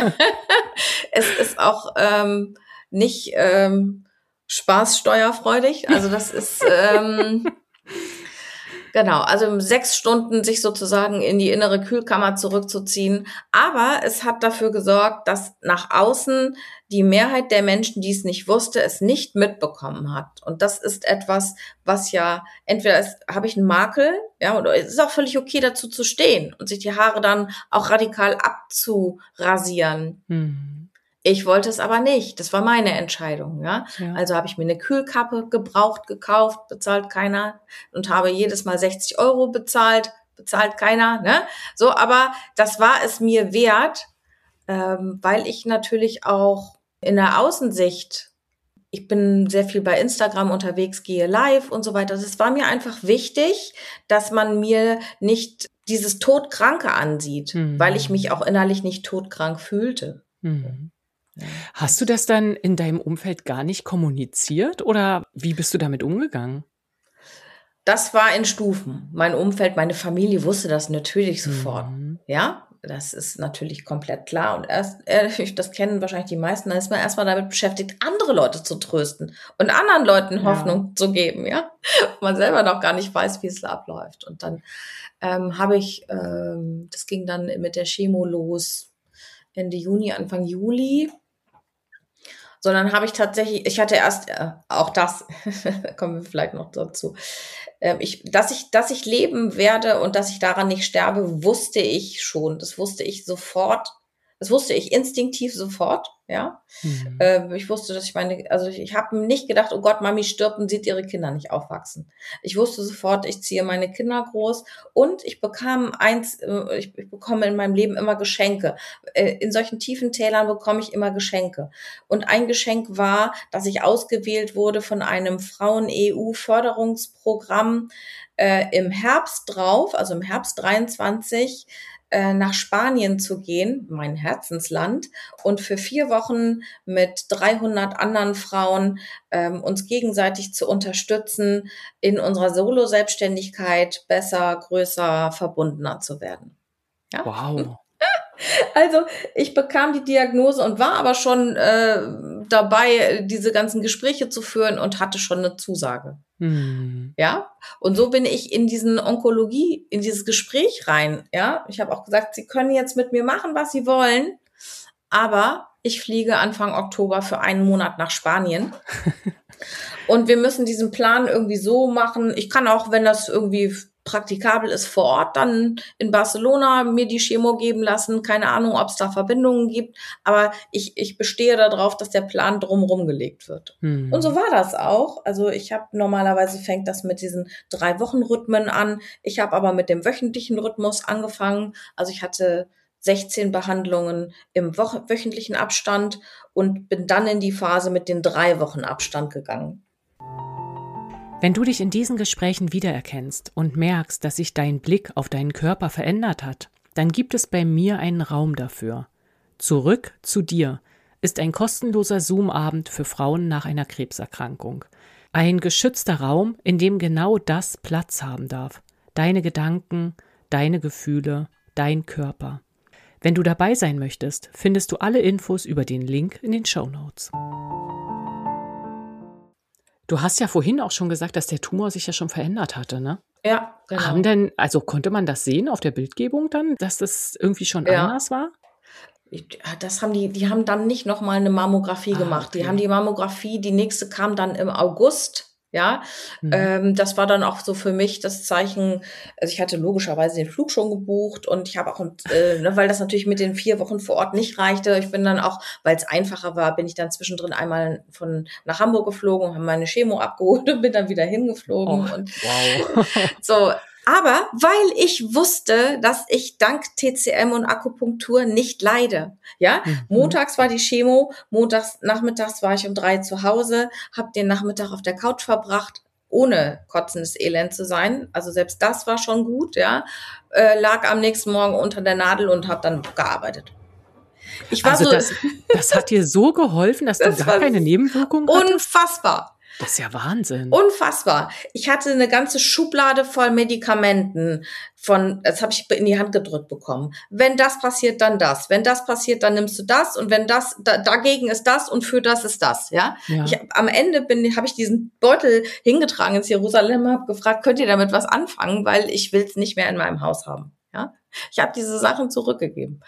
es ist auch ähm, nicht ähm, spaßsteuerfreudig. Also das ist ähm, genau, also sechs Stunden sich sozusagen in die innere Kühlkammer zurückzuziehen. Aber es hat dafür gesorgt, dass nach außen die Mehrheit der Menschen, die es nicht wusste, es nicht mitbekommen hat. Und das ist etwas, was ja, entweder ist, habe ich einen Makel, ja, oder es ist auch völlig okay, dazu zu stehen und sich die Haare dann auch radikal abzurasieren. Mhm. Ich wollte es aber nicht. Das war meine Entscheidung, ja. Ja. Also habe ich mir eine Kühlkappe gebraucht, gekauft, bezahlt keiner und habe jedes Mal sechzig Euro bezahlt, bezahlt keiner, ne? So, aber das war es mir wert, ähm, weil ich natürlich auch in der Außensicht, ich bin sehr viel bei Instagram unterwegs, gehe live und so weiter. Es war mir einfach wichtig, dass man mir nicht dieses Todkranke ansieht, Mhm. weil ich mich auch innerlich nicht todkrank fühlte. Mhm. Ja, Hast du das dann in deinem Umfeld gar nicht kommuniziert oder wie bist du damit umgegangen? Das war in Stufen. Mein Umfeld, meine Familie wusste das natürlich sofort. Mhm. Ja, das ist natürlich komplett klar. Und erst, ehrlich, das kennen wahrscheinlich die meisten, dann ist man erstmal damit beschäftigt, andere Leute zu trösten und anderen Leuten Hoffnung Ja. zu geben, ja. Man selber noch gar nicht weiß, wie es abläuft. Und dann ähm, habe ich, ähm, das ging dann mit der Chemo los Ende Juni, Anfang Juli. Sondern habe ich tatsächlich, ich hatte erst äh, auch das, kommen wir vielleicht noch dazu, äh, ich, dass ich, dass ich leben werde und dass ich daran nicht sterbe, wusste ich schon. Das wusste ich sofort. Das wusste ich instinktiv sofort, ja. Mhm. Äh, ich wusste, dass ich meine, also ich, ich habe nicht gedacht, oh Gott, Mami stirbt und sieht ihre Kinder nicht aufwachsen. Ich wusste sofort, ich ziehe meine Kinder groß und ich bekam eins, äh, ich, ich bekomme in meinem Leben immer Geschenke. Äh, in solchen tiefen Tälern bekomme ich immer Geschenke. Und ein Geschenk war, dass ich ausgewählt wurde von einem Frauen-E U-Förderungsprogramm äh, im Herbst drauf, also im Herbst dreiundzwanzig, äh, nach Spanien zu gehen, mein Herzensland, und für vier Wochen mit dreihundert anderen Frauen ähm, uns gegenseitig zu unterstützen, in unserer Solo-Selbstständigkeit besser, größer, verbundener zu werden. Ja? Wow. Also ich bekam die Diagnose und war aber schon äh, dabei, diese ganzen Gespräche zu führen und hatte schon eine Zusage. Mhm. Ja, und so bin ich in diesen Onkologie, in dieses Gespräch rein. Ja, ich habe auch gesagt, Sie können jetzt mit mir machen, was Sie wollen, aber ich fliege Anfang Oktober für einen Monat nach Spanien. Und wir müssen diesen Plan irgendwie so machen. Ich kann auch, wenn das irgendwie praktikabel ist, vor Ort dann in Barcelona mir die Chemo geben lassen. Keine Ahnung, ob es da Verbindungen gibt. Aber ich, ich bestehe darauf, dass der Plan drumherum gelegt wird. Mhm. Und so war das auch. Also ich habe normalerweise fängt das mit diesen drei Wochen Rhythmen an. Ich habe aber mit dem wöchentlichen Rhythmus angefangen. Also ich hatte sechzehn Behandlungen im Wo- wöchentlichen Abstand und bin dann in die Phase mit den drei Wochen Abstand gegangen. Wenn du dich in diesen Gesprächen wiedererkennst und merkst, dass sich dein Blick auf deinen Körper verändert hat, dann gibt es bei mir einen Raum dafür. Zurück zu dir ist ein kostenloser Zoom-Abend für Frauen nach einer Krebserkrankung. Ein geschützter Raum, in dem genau das Platz haben darf. Deine Gedanken, deine Gefühle, dein Körper. Wenn du dabei sein möchtest, findest du alle Infos über den Link in den Shownotes. Du hast ja vorhin auch schon gesagt, dass der Tumor sich ja schon verändert hatte, ne? Ja, genau. Haben denn, also konnte man das sehen auf der Bildgebung dann, dass das irgendwie schon Ja. anders war? Ich- Das haben die, die haben dann nicht nochmal eine Mammographie Ah, gemacht. Die okay. haben die Mammographie, die nächste kam dann im August. Ja, Mhm. ähm, das war dann auch so für mich das Zeichen. Also ich hatte logischerweise den Flug schon gebucht und ich habe auch, äh, ne, weil das natürlich mit den vier Wochen vor Ort nicht reichte. Ich bin dann auch, weil es einfacher war, bin ich dann zwischendrin einmal von nach Hamburg geflogen, habe meine Chemo abgeholt und bin dann wieder hingeflogen. Oh, und wow. so. Aber weil ich wusste, dass ich dank T C M und Akupunktur nicht leide. Ja, Mhm. montags war die Chemo, montags nachmittags war ich um drei zu Hause, habe den Nachmittag auf der Couch verbracht, ohne kotzendes Elend zu sein. Also selbst das war schon gut, ja. Äh, lag am nächsten Morgen unter der Nadel und habe dann gearbeitet. Ich war Also so das, das hat dir so geholfen, dass Das du gar war keine Nebenwirkungen hattest? unfassbar. Das ist ja Wahnsinn. Unfassbar. Ich hatte eine ganze Schublade voll Medikamenten von, das habe ich in die Hand gedrückt bekommen. Wenn das passiert, dann das. Wenn das passiert, dann nimmst du das. Und wenn das, da, dagegen ist das und für das ist das, ja. Ja. Ich, am Ende bin, habe ich diesen Beutel hingetragen ins Jerusalem, habe gefragt, könnt ihr damit was anfangen? Weil ich will es nicht mehr in meinem Haus haben, ja. Ich habe diese Sachen zurückgegeben.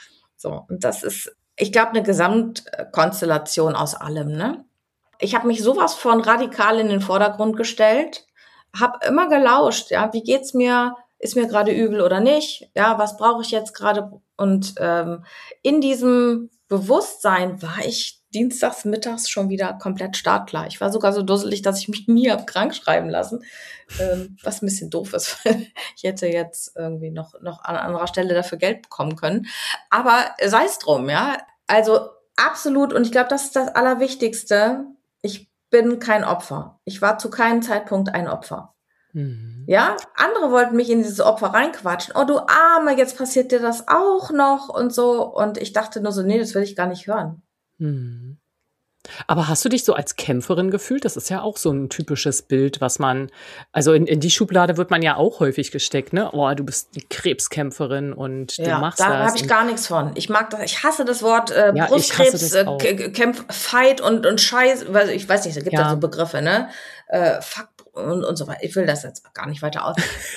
So. Und das ist, ich glaube, eine Gesamtkonstellation aus allem, ne? Ich habe mich sowas von radikal in den Vordergrund gestellt, habe immer gelauscht, ja, wie geht's mir, ist mir gerade übel oder nicht, ja, was brauche ich jetzt gerade? Und ähm, in diesem Bewusstsein war ich dienstags mittags schon wieder komplett startklar. Ich war sogar so dusselig, dass ich mich nie hab krank schreiben lassen, ähm, was ein bisschen doof ist. Ich hätte jetzt irgendwie noch noch an anderer Stelle dafür Geld bekommen können, aber sei es drum, ja. Also absolut, und ich glaube, das ist das Allerwichtigste. Ich bin kein Opfer. Ich war zu keinem Zeitpunkt ein Opfer. Mhm. Ja, andere wollten mich in dieses Opfer reinquatschen. Oh, du Arme, jetzt passiert dir das auch noch und so. Und ich dachte nur so, nee, das will ich gar nicht hören. Mhm. Aber hast du dich so als Kämpferin gefühlt? Das ist ja auch so ein typisches Bild, was man, also in, in die Schublade wird man ja auch häufig gesteckt, ne? Oh, du bist die Krebskämpferin und du Ja, machst da das. habe ich und- gar nichts von. Ich mag das, ich hasse das Wort äh, Ja, ich hasse Brustkrebs, das äh, auch. K- K- Kämpf, Fight und, und Scheiß, weil ich weiß nicht, es gibt ja, Ja. so Begriffe, ne? Äh, Fuck und, und so weiter. Ich will das jetzt gar nicht weiter aus.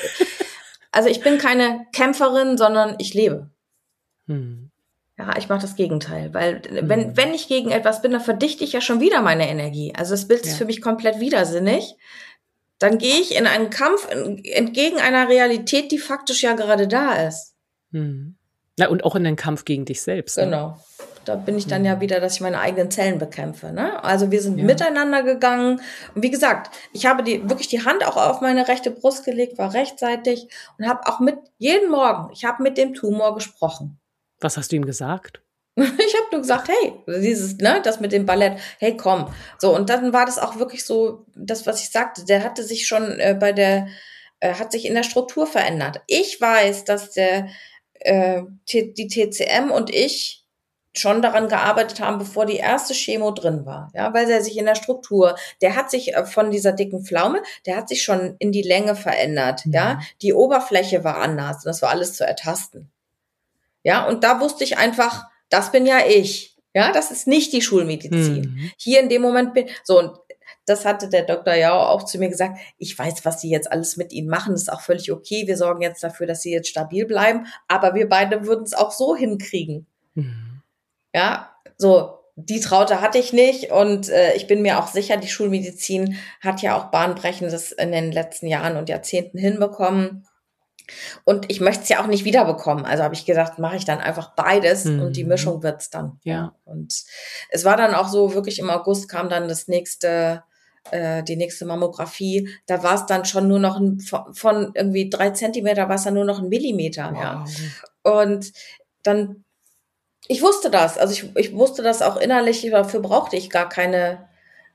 Also ich bin keine Kämpferin, sondern ich lebe. Hm. Ja, ich mache das Gegenteil, weil Mhm. wenn, wenn ich gegen etwas bin, dann verdichte ich ja schon wieder meine Energie. Also das Bild ist Ja. für mich komplett widersinnig. Dann gehe ich in einen Kampf en- entgegen einer Realität, die faktisch ja gerade da ist. Hm. Na, und auch in den Kampf gegen dich selbst. Ne? Genau. Da bin ich dann Mhm. ja wieder, dass ich meine eigenen Zellen bekämpfe. Ne? Also wir sind Ja. miteinander gegangen. Und wie gesagt, ich habe die, wirklich die Hand auch auf meine rechte Brust gelegt, war rechtzeitig und habe auch mit, jeden Morgen, ich habe mit dem Tumor gesprochen. Was hast du ihm gesagt? Ich habe nur gesagt, hey, dieses, ne, das mit dem Ballett, hey, komm. So, und dann war das auch wirklich so, das, was ich sagte, der hatte sich schon äh, bei der, äh, hat sich in der Struktur verändert. Ich weiß, dass der, äh, T- die T C M und ich schon daran gearbeitet haben, bevor die erste Chemo drin war, ja, weil er sich in der Struktur, der hat sich äh, von dieser dicken Pflaume, der hat sich schon in die Länge verändert, Mhm. ja, die Oberfläche war anders und das war alles zu ertasten. Ja, und da wusste ich einfach, das bin ja ich. Ja, das ist nicht die Schulmedizin. Mhm. Hier in dem Moment bin, so, und das hatte der Doktor Jau auch zu mir gesagt. Ich weiß, was Sie jetzt alles mit Ihnen machen. Das ist auch völlig okay. Wir sorgen jetzt dafür, dass Sie jetzt stabil bleiben. Aber wir beide würden es auch so hinkriegen. Mhm. Ja, so, die Traute hatte ich nicht. Und äh, ich bin mir auch sicher, die Schulmedizin hat ja auch Bahnbrechendes in den letzten Jahren und Jahrzehnten hinbekommen. Und ich möchte es ja auch nicht wiederbekommen. Also habe ich gesagt, mache ich dann einfach beides Mhm. und die Mischung wird's dann. Ja. Und es war dann auch so, wirklich im August kam dann das nächste, äh, die nächste Mammographie. Da war es dann schon nur noch ein, von, von irgendwie drei Zentimeter war es dann nur noch ein Millimeter. Ja. Wow. Und dann, ich wusste das. Also ich, ich wusste das auch innerlich, dafür brauchte ich gar keine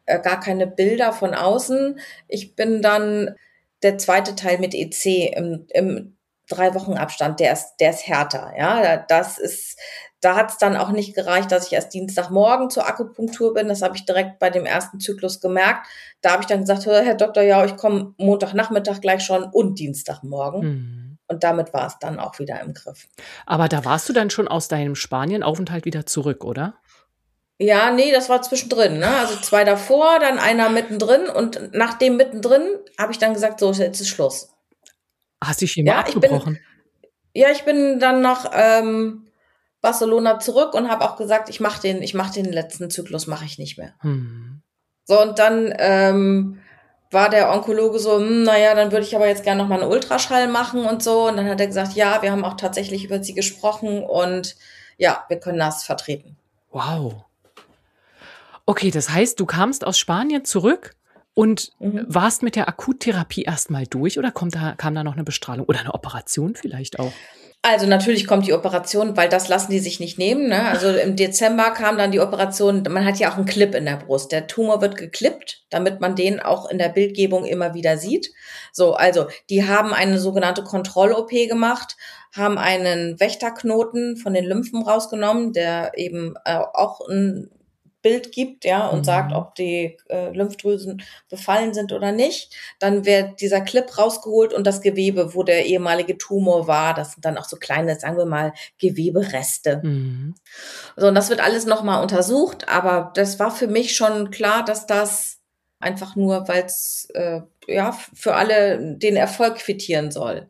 äh, gar keine Bilder von außen. Ich bin dann der zweite Teil mit E C im, im drei Wochen Abstand, der ist, der ist härter. Ja, das ist, da hat es dann auch nicht gereicht, dass ich erst Dienstagmorgen zur Akupunktur bin. Das habe ich direkt bei dem ersten Zyklus gemerkt. Da habe ich dann gesagt, Herr Doktor, ja, ich komme Montagnachmittag gleich schon und Dienstagmorgen. Hm. Und damit war es dann auch wieder im Griff. Aber da warst du dann schon aus deinem Spanien-Aufenthalt wieder zurück, oder? Ja, nee, das war zwischendrin, ne? Also zwei davor, dann einer mittendrin und nach dem mittendrin habe ich dann gesagt, so, jetzt ist Schluss. Hast du die Chemo Ja, ich bin, abgebrochen? ja, ich bin dann nach ähm, Barcelona zurück und habe auch gesagt, ich mache den, ich mache den letzten Zyklus, mache ich nicht mehr. Hm. So, und dann ähm, war der Onkologe so, hm, naja, dann würde ich aber jetzt gerne nochmal einen Ultraschall machen und so. Und dann hat er gesagt, ja, wir haben auch tatsächlich über Sie gesprochen und ja, wir können das vertreten. Wow. Okay, das heißt, du kamst aus Spanien zurück und Mhm. warst mit der Akuttherapie erstmal durch oder kommt da, kam da noch eine Bestrahlung oder eine Operation vielleicht auch? Also natürlich kommt die Operation, weil das lassen die sich nicht nehmen. Ne? Also im Dezember kam dann die Operation. Man hat ja auch einen Clip in der Brust. Der Tumor wird geklippt, damit man den auch in der Bildgebung immer wieder sieht. So, also die haben eine sogenannte Kontroll-O P gemacht, haben einen Wächterknoten von den Lymphen rausgenommen, der eben äh, auch ein Bild gibt, ja, und Mhm. sagt, ob die äh, Lymphdrüsen befallen sind oder nicht. Dann wird dieser Clip rausgeholt und das Gewebe, wo der ehemalige Tumor war, das sind dann auch so kleine, sagen wir mal, Gewebereste. Mhm. So, und das wird alles nochmal untersucht, aber das war für mich schon klar, dass das einfach nur, weil es äh, ja für alle den Erfolg quittieren soll.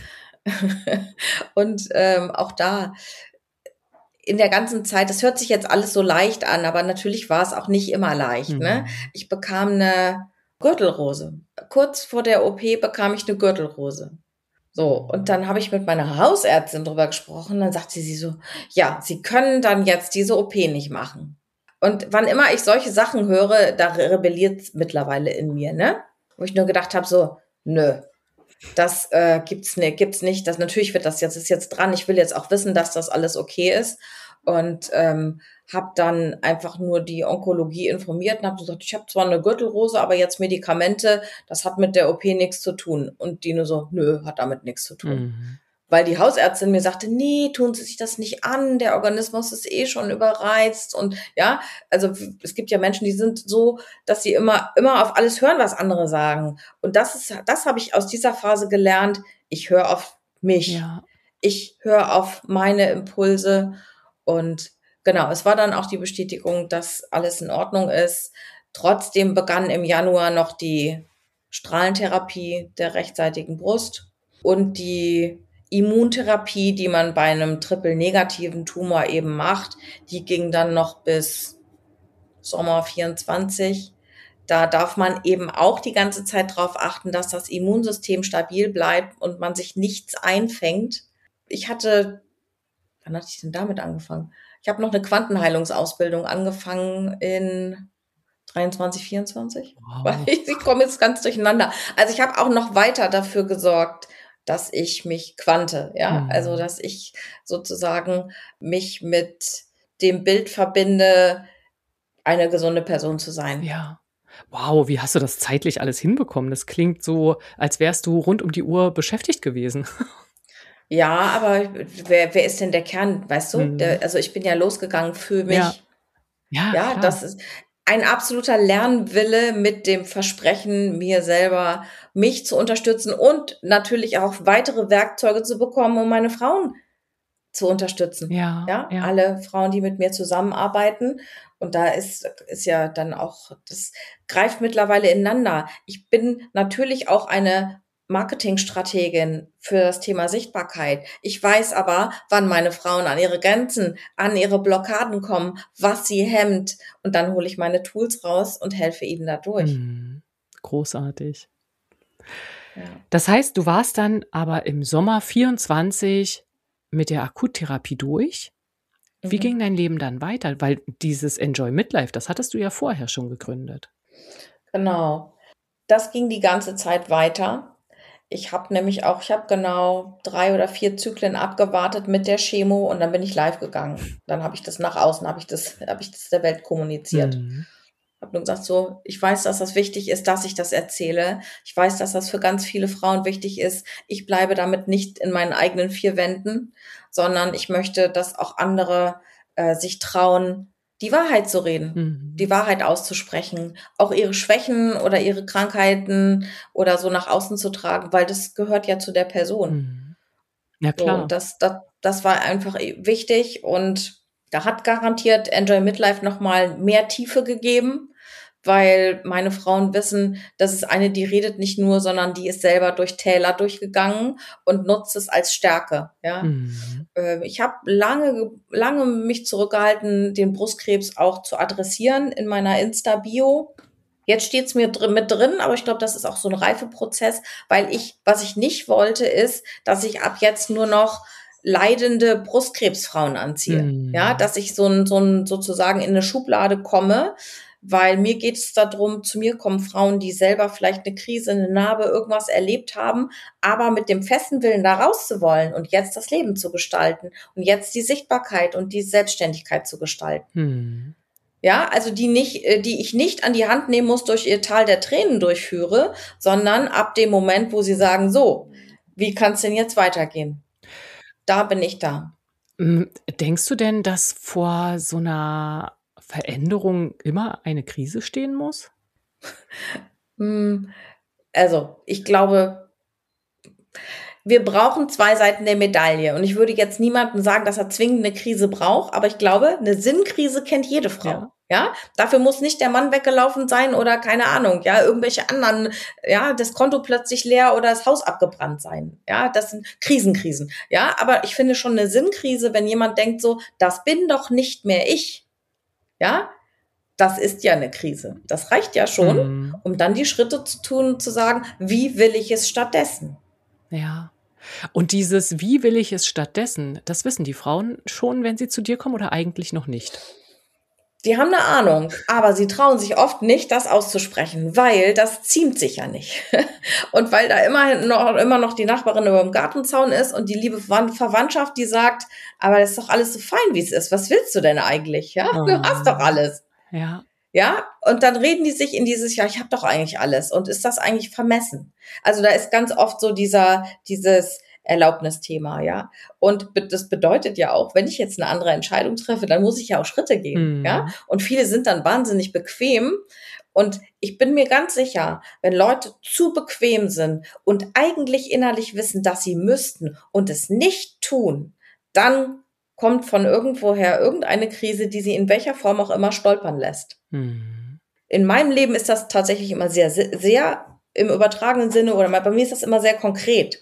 Und ähm, auch da in der ganzen Zeit, das hört sich jetzt alles so leicht an, aber natürlich war es auch nicht immer leicht. Mhm. Ne? Ich bekam eine Gürtelrose. Kurz vor der O P bekam ich eine Gürtelrose. So, und dann habe ich mit meiner Hausärztin drüber gesprochen. Dann sagte sie so, ja, Sie können dann jetzt diese O P nicht machen. Und wann immer ich solche Sachen höre, da rebelliert es mittlerweile in mir, ne? Wo ich nur gedacht habe, so, nö, das äh, gibt's ne, gibt's nicht. Das natürlich wird das jetzt ist jetzt dran. Ich will jetzt auch wissen, dass das alles okay ist und ähm, habe dann einfach nur die Onkologie informiert und habe gesagt, ich habe zwar eine Gürtelrose, aber jetzt Medikamente, das hat mit der O P nichts zu tun. Und die nur so, nö, hat damit nichts zu tun. Mhm. Weil die Hausärztin mir sagte, nee, tun Sie sich das nicht an, der Organismus ist eh schon überreizt und ja, also es gibt ja Menschen, die sind so, dass sie immer immer auf alles hören, was andere sagen. Und das ist, das habe ich aus dieser Phase gelernt. Ich höre auf mich, Ja. ich höre auf meine Impulse und genau, es war dann auch die Bestätigung, dass alles in Ordnung ist. Trotzdem begann im Januar noch die Strahlentherapie der rechtsseitigen Brust und die Immuntherapie, die man bei einem triple-negativen Tumor eben macht, die ging dann noch bis Sommer vierundzwanzig. Da darf man eben auch die ganze Zeit darauf achten, dass das Immunsystem stabil bleibt und man sich nichts einfängt. Ich hatte, wann hatte ich denn damit angefangen? Ich habe noch eine Quantenheilungsausbildung angefangen in dreiundzwanzig, vierundzwanzig. Wow. Ich, ich komme jetzt ganz durcheinander. Also ich habe auch noch weiter dafür gesorgt, dass ich mich quante, ja, Mhm. also dass ich sozusagen mich mit dem Bild verbinde, eine gesunde Person zu sein. Ja. Wow, wie hast du das zeitlich alles hinbekommen? Das klingt so, als wärst du rund um die Uhr beschäftigt gewesen. Ja, aber wer, wer ist denn der Kern, weißt du? Mhm. Der, also ich bin ja losgegangen für mich. Ja. Ja, Ja, klar. das ist ein absoluter Lernwille mit dem Versprechen, mir selber mich zu unterstützen und natürlich auch weitere Werkzeuge zu bekommen, um meine Frauen zu unterstützen. Ja, Ja, ja. alle Frauen, die mit mir zusammenarbeiten. Und da ist, ist ja dann auch, das greift mittlerweile ineinander. Ich bin natürlich auch eine Marketingstrategin für das Thema Sichtbarkeit. Ich weiß aber, wann meine Frauen an ihre Grenzen, an ihre Blockaden kommen, was sie hemmt. Und dann hole ich meine Tools raus und helfe ihnen da durch. Mhm. Großartig. Ja. Das heißt, du warst dann aber im Sommer vierundzwanzig mit der Akuttherapie durch. Wie Mhm. ging dein Leben dann weiter? Weil dieses Enjoy Midlife, das hattest du ja vorher schon gegründet. Genau. Das ging die ganze Zeit weiter. Ich habe nämlich auch, ich habe genau drei oder vier Zyklen abgewartet mit der Chemo und dann bin ich live gegangen. Dann habe ich das nach außen, habe ich das, habe ich das der Welt kommuniziert. Mhm. Habe nur gesagt, so, ich weiß, dass das wichtig ist, dass ich das erzähle. Ich weiß, dass das für ganz viele Frauen wichtig ist. Ich bleibe damit nicht in meinen eigenen vier Wänden, sondern ich möchte, dass auch andere äh, sich trauen, die Wahrheit zu reden, Mhm. die Wahrheit auszusprechen, auch ihre Schwächen oder ihre Krankheiten oder so nach außen zu tragen, weil das gehört ja zu der Person. Mhm. Ja, So, klar. und das, das, das war einfach wichtig und da hat garantiert Enjoy Midlife nochmal mehr Tiefe gegeben, weil meine Frauen wissen, das ist eine, die redet nicht nur, sondern die ist selber durch Täler durchgegangen und nutzt es als Stärke. Ja, Mhm. äh, ich habe lange, lange mich zurückgehalten, den Brustkrebs auch zu adressieren in meiner Insta-Bio. Jetzt steht's mir drin, mit drin, aber ich glaube, das ist auch so ein Reifeprozess, weil ich, was ich nicht wollte, ist, dass ich ab jetzt nur noch leidende Brustkrebsfrauen anziehe. Mhm. Ja, dass ich so ein, so ein sozusagen in eine Schublade komme, weil mir geht es darum, zu mir kommen Frauen, die selber vielleicht eine Krise, eine Narbe, irgendwas erlebt haben, aber mit dem festen Willen da raus zu wollen und jetzt das Leben zu gestalten und jetzt die Sichtbarkeit und die Selbstständigkeit zu gestalten. Mhm. Ja, also die nicht, äh, die ich nicht an die Hand nehmen muss, durch ihr Tal der Tränen durchführe, sondern ab dem Moment, wo sie sagen, so, wie kann es denn jetzt weitergehen? Da bin ich da. Hm, denkst du denn, dass vor so einer Veränderung immer eine Krise stehen muss? Hm, also, ich glaube, wir brauchen zwei Seiten der Medaille. Und ich würde jetzt niemandem sagen, dass er zwingend eine Krise braucht, aber ich glaube, eine Sinnkrise kennt jede Frau. Ja. Ja, dafür muss nicht der Mann weggelaufen sein oder keine Ahnung, ja, irgendwelche anderen, ja, das Konto plötzlich leer oder das Haus abgebrannt sein. Ja, das sind Krisenkrisen. Ja, aber ich finde schon eine Sinnkrise, wenn jemand denkt so, das bin doch nicht mehr ich. Ja, das ist ja eine Krise. Das reicht ja schon, Mhm. um dann die Schritte zu tun und zu sagen, wie will ich es stattdessen? Ja. Und dieses „Wie will ich es stattdessen?“, das wissen die Frauen schon, wenn sie zu dir kommen oder eigentlich noch nicht? Die haben eine Ahnung, aber sie trauen sich oft nicht, das auszusprechen, weil das ziemt sich ja nicht. Und weil da immerhin noch, immer noch die Nachbarin über dem Gartenzaun ist und die liebe Verwand- Verwandtschaft, die sagt, aber das ist doch alles so fein, wie es ist. Was willst du denn eigentlich? Ja, du hast doch Mhm. alles. Ja. Ja, und dann reden die sich in dieses, ja, ich habe doch eigentlich alles. Und ist das eigentlich vermessen? Also da ist ganz oft so dieser, dieses Erlaubnisthema, ja. Und be- das bedeutet ja auch, wenn ich jetzt eine andere Entscheidung treffe, dann muss ich ja auch Schritte gehen, ja. Mhm. Und viele sind dann wahnsinnig bequem. Und ich bin mir ganz sicher, wenn Leute zu bequem sind und eigentlich innerlich wissen, dass sie müssten und es nicht tun, dann kommt von irgendwoher irgendeine Krise, die sie in welcher Form auch immer stolpern lässt. Mhm. In meinem Leben ist das tatsächlich immer sehr, sehr, sehr im übertragenen Sinne oder bei mir ist das immer sehr konkret.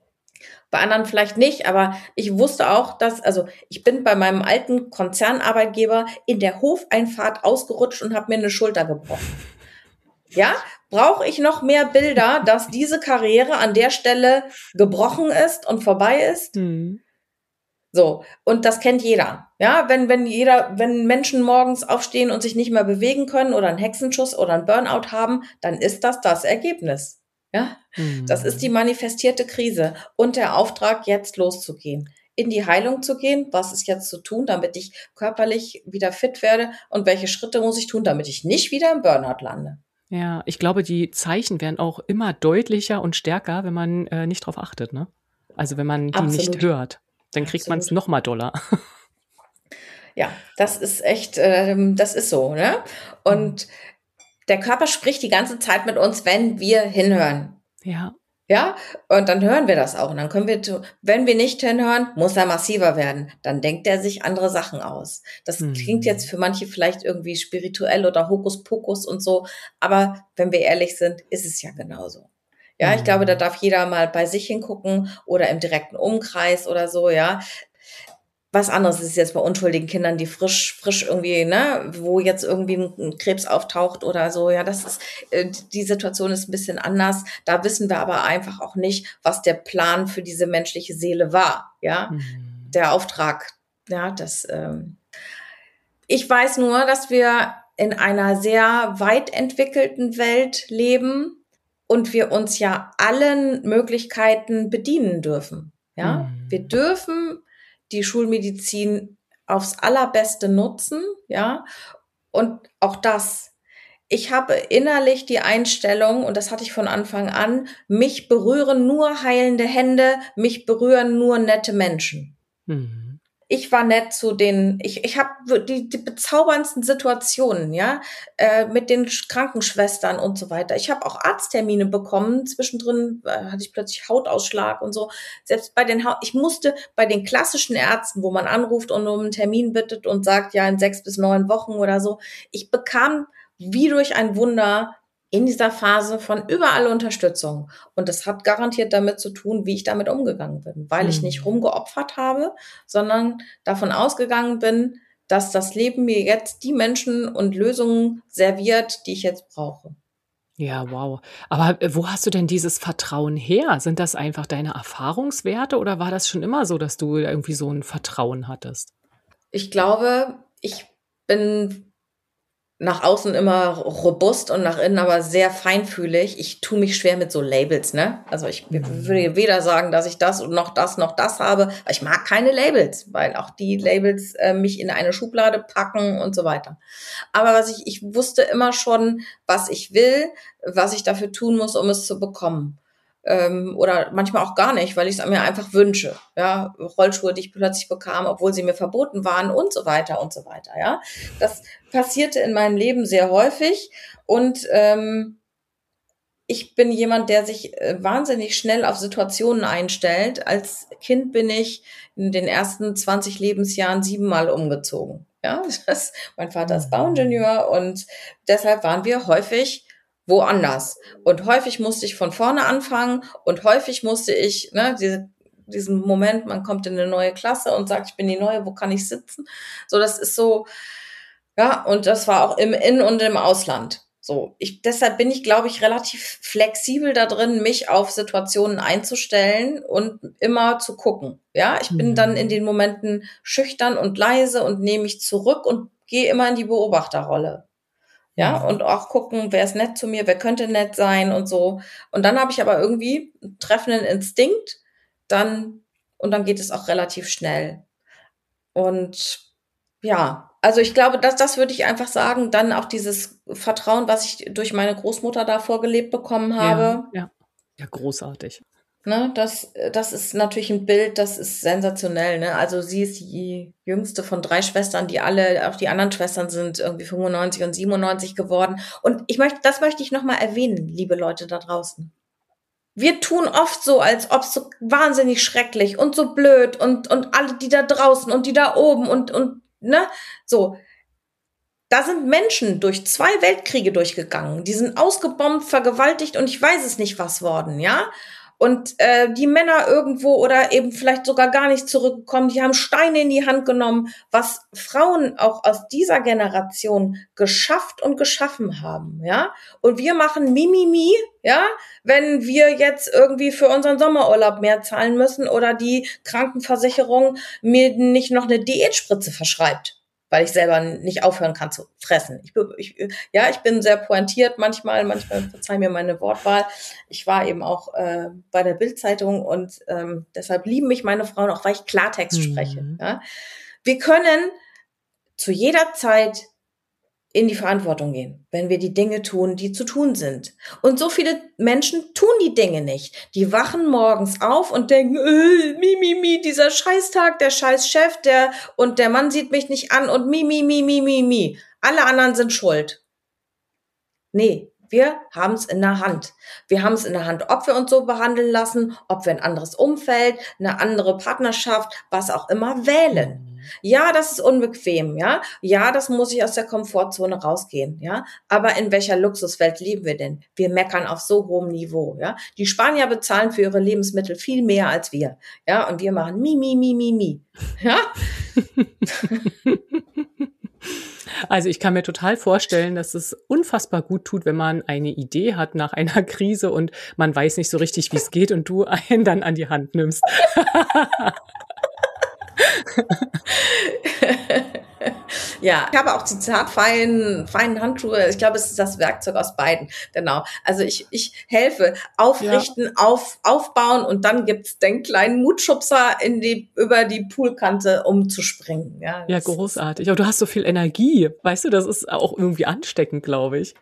Bei anderen vielleicht nicht, aber ich wusste auch, dass, also ich bin bei meinem alten Konzernarbeitgeber in der Hofeinfahrt ausgerutscht und habe mir eine Schulter gebrochen. Ja, brauche ich noch mehr Bilder, dass diese Karriere an der Stelle gebrochen ist und vorbei ist? Mhm. So, und das kennt jeder. Ja, wenn, wenn jeder, wenn Menschen morgens aufstehen und sich nicht mehr bewegen können oder einen Hexenschuss oder einen Burnout haben, dann ist das das Ergebnis. Ja, das ist die Mhm. manifestierte Krise und der Auftrag, jetzt loszugehen, in die Heilung zu gehen. Was ist jetzt zu tun, damit ich körperlich wieder fit werde? Und welche Schritte muss ich tun, damit ich nicht wieder im Burnout lande? Ja, ich glaube, die Zeichen werden auch immer deutlicher und stärker, wenn man, äh, nicht drauf achtet, ne? Also, wenn man die nicht Absolut, hört, dann kriegt man's absolut. noch mal doller. Ja, das ist echt, ähm, das ist so, ne? Mhm. Und der Körper spricht die ganze Zeit mit uns, wenn wir hinhören. Ja. Ja, und dann hören wir das auch. Und dann können wir, tu- wenn wir nicht hinhören, muss er massiver werden. Dann denkt er sich andere Sachen aus. Das klingt jetzt Mhm. für manche vielleicht irgendwie spirituell oder Hokuspokus und so. Aber wenn wir ehrlich sind, ist es ja genauso. Ja, ich glaube, da Mhm. darf jeder mal bei sich hingucken oder im direkten Umkreis oder so, ja. Was anderes ist jetzt bei unschuldigen Kindern, die frisch, frisch irgendwie, ne, wo jetzt irgendwie ein Krebs auftaucht oder so. Ja, das ist, äh, die Situation ist ein bisschen anders. Da wissen wir aber einfach auch nicht, was der Plan für diese menschliche Seele war. Ja, Mhm. der Auftrag. Ja, das, ähm, ich weiß nur, dass wir in einer sehr weit entwickelten Welt leben und wir uns ja allen Möglichkeiten bedienen dürfen. Ja, wir Mhm. dürfen die Schulmedizin aufs Allerbeste nutzen, ja, und auch das. Ich habe innerlich die Einstellung, und das hatte ich von Anfang an, mich berühren nur heilende Hände, mich berühren nur nette Menschen. Mhm. Ich war nett zu den, ich, ich habe die, die bezauberndsten Situationen, ja, äh, mit den Krankenschwestern und so weiter. Ich habe auch Arzttermine bekommen. Zwischendrin äh, hatte ich plötzlich Hautausschlag und so. Selbst bei den, ha- ich musste bei den klassischen Ärzten, wo man anruft und um einen Termin bittet und sagt, ja, in sechs bis neun Wochen oder so. Ich bekam wie durch ein Wunder in dieser Phase von überall Unterstützung. Und das hat garantiert damit zu tun, wie ich damit umgegangen bin, weil ich nicht rumgeopfert habe, sondern davon ausgegangen bin, dass das Leben mir jetzt die Menschen und Lösungen serviert, die ich jetzt brauche. Ja, wow. Aber wo hast du denn dieses Vertrauen her? Sind das einfach deine Erfahrungswerte oder war das schon immer so, dass du irgendwie so ein Vertrauen hattest? Ich glaube, ich bin nach außen immer robust und nach innen aber sehr feinfühlig. Ich tue mich schwer mit so Labels, ne? Also ich mhm. würde weder sagen, dass ich das und noch das, noch das habe. Ich mag keine Labels, weil auch die Labels äh, mich in eine Schublade packen und so weiter. Aber was ich, ich wusste immer schon, was ich will, was ich dafür tun muss, um es zu bekommen. Ähm, oder manchmal auch gar nicht, weil ich es mir einfach wünsche. Ja, Rollschuhe, die ich plötzlich bekam, obwohl sie mir verboten waren und so weiter und so weiter. Ja, das passierte in meinem Leben sehr häufig und ähm, ich bin jemand, der sich äh, wahnsinnig schnell auf Situationen einstellt. Als Kind bin ich in den ersten zwanzig Lebensjahren siebenmal umgezogen. Ja, das, mein Vater ist Bauingenieur und deshalb waren wir häufig woanders. Und häufig musste ich von vorne anfangen und häufig musste ich, ne, diese, diesen Moment, man kommt in eine neue Klasse und sagt, ich bin die Neue, wo kann ich sitzen? So, das ist so, ja, und das war auch im In- und im Ausland. So, ich, deshalb bin ich, glaube ich, relativ flexibel da drin, mich auf Situationen einzustellen und immer zu gucken. Ja, ich bin mhm. dann in den Momenten schüchtern und leise und nehme mich zurück und gehe immer in die Beobachterrolle. Ja, und auch gucken, wer ist nett zu mir, wer könnte nett sein und so. Und dann habe ich aber irgendwie einen treffenden Instinkt, dann, und dann geht es auch relativ schnell. Und ja, also ich glaube, das, das würde ich einfach sagen, dann auch dieses Vertrauen, was ich durch meine Großmutter da vorgelebt bekommen habe. Ja, ja. Ja, großartig. Ne, das, das ist natürlich ein Bild, das ist sensationell. Ne? Also sie ist die jüngste von drei Schwestern, die alle, auch die anderen Schwestern sind irgendwie fünfundneunzig und siebenundneunzig geworden. Und ich möchte, das möchte ich nochmal erwähnen, liebe Leute da draußen. Wir tun oft so, als ob es so wahnsinnig schrecklich und so blöd und, und alle, die da draußen und die da oben und, und, ne, so. Da sind Menschen durch zwei Weltkriege durchgegangen. Die sind ausgebombt, vergewaltigt und ich weiß es nicht was worden, ja. Und äh, die Männer irgendwo oder eben vielleicht sogar gar nicht zurückgekommen, die haben Steine in die Hand genommen, was Frauen auch aus dieser Generation geschafft und geschaffen haben, ja. Und wir machen Mimimi, ja, wenn wir jetzt irgendwie für unseren Sommerurlaub mehr zahlen müssen oder die Krankenversicherung mir nicht noch eine Diätspritze verschreibt, weil ich selber nicht aufhören kann zu fressen. Ich, ich, ja, ich bin sehr pointiert manchmal, manchmal verzeih mir meine Wortwahl. Ich war eben auch äh, bei der Bild-Zeitung und ähm, deshalb lieben mich meine Frauen auch, weil ich Klartext mhm. spreche. Ja? Wir können zu jeder Zeit in die Verantwortung gehen, wenn wir die Dinge tun, die zu tun sind. Und so viele Menschen tun die Dinge nicht. Die wachen morgens auf und denken, äh, mi, mi, mi, dieser Scheißtag, der Scheißchef, der, und der Mann sieht mich nicht an und mi, mi, mi, mi, mi, mi. Alle anderen sind schuld. Nee, wir haben es in der Hand. Wir haben es in der Hand, ob wir uns so behandeln lassen, ob wir ein anderes Umfeld, eine andere Partnerschaft, was auch immer wählen. Ja, das ist unbequem, ja. Ja, das muss ich aus der Komfortzone rausgehen, ja. Aber in welcher Luxuswelt leben wir denn? Wir meckern auf so hohem Niveau, ja. Die Spanier bezahlen für ihre Lebensmittel viel mehr als wir, ja. Und wir machen mi, mi, mi, mi, mi, ja. Also ich kann mir total vorstellen, dass es unfassbar gut tut, wenn man eine Idee hat nach einer Krise und man weiß nicht so richtig, wie es geht und du einen dann an die Hand nimmst. Ja, ich habe auch die zartfeinen, feinen Handschuhe. Ich glaube, es ist das Werkzeug aus beiden. Genau. Also ich, ich helfe, aufrichten, ja. auf, aufbauen und dann gibt's den kleinen Mutschubser in die, über die Poolkante, um zu springen. Ja, ja, großartig. Aber du hast so viel Energie. Weißt du, das ist auch irgendwie ansteckend, glaube ich.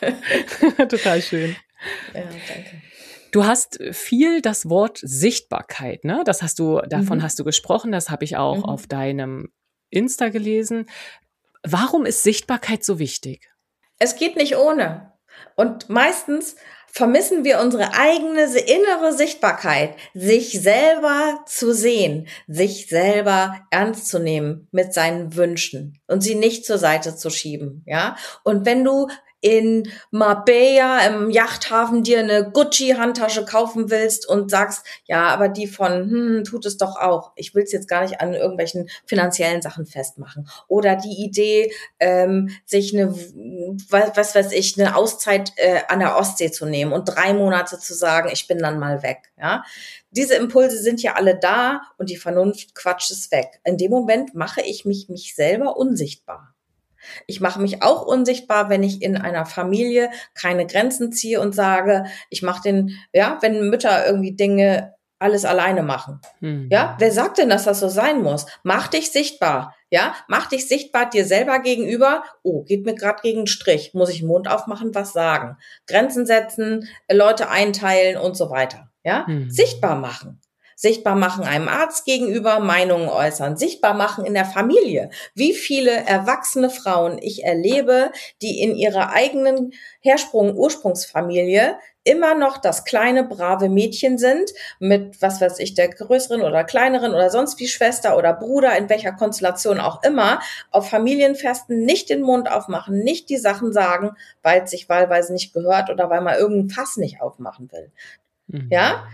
Total schön. Ja, danke. Du hast viel das Wort Sichtbarkeit, ne? Das hast du, davon mhm. hast du gesprochen. Das habe ich auch mhm. auf deinem Insta gelesen. Warum ist Sichtbarkeit so wichtig? Es geht nicht ohne. Und meistens vermissen wir unsere eigene innere Sichtbarkeit, sich selber zu sehen, sich selber ernst zu nehmen mit seinen Wünschen und sie nicht zur Seite zu schieben, ja? Und wenn du in Marbella im Yachthafen dir eine Gucci-Handtasche kaufen willst und sagst, ja, aber die von, hm, tut es doch auch. Ich will es jetzt gar nicht an irgendwelchen finanziellen Sachen festmachen. Oder die Idee, ähm, sich eine, was, was weiß ich, eine Auszeit äh, an der Ostsee zu nehmen und drei Monate zu sagen, ich bin dann mal weg, ja. Diese Impulse sind ja alle da und die Vernunft quatscht es weg. In dem Moment mache ich mich, mich selber unsichtbar. Ich mache mich auch unsichtbar, wenn ich in einer Familie keine Grenzen ziehe und sage, ich mache den, ja, wenn Mütter irgendwie Dinge alles alleine machen. Hm. Ja, wer sagt denn, dass das so sein muss? Mach dich sichtbar. Ja, mach dich sichtbar dir selber gegenüber. Oh, geht mir gerade gegen den Strich. Muss ich den Mund aufmachen, was sagen? Grenzen setzen, Leute einteilen und so weiter. Ja, hm. Sichtbar machen. Sichtbar machen einem Arzt gegenüber, Meinungen äußern, sichtbar machen in der Familie. Wie viele erwachsene Frauen ich erlebe, die in ihrer eigenen Hersprung, Ursprungsfamilie immer noch das kleine, brave Mädchen sind mit, was weiß ich, der größeren oder kleineren oder sonst wie Schwester oder Bruder, in welcher Konstellation auch immer, auf Familienfesten nicht den Mund aufmachen, nicht die Sachen sagen, weil es sich wahlweise nicht gehört oder weil man irgendein Fass nicht aufmachen will. Mhm. Ja?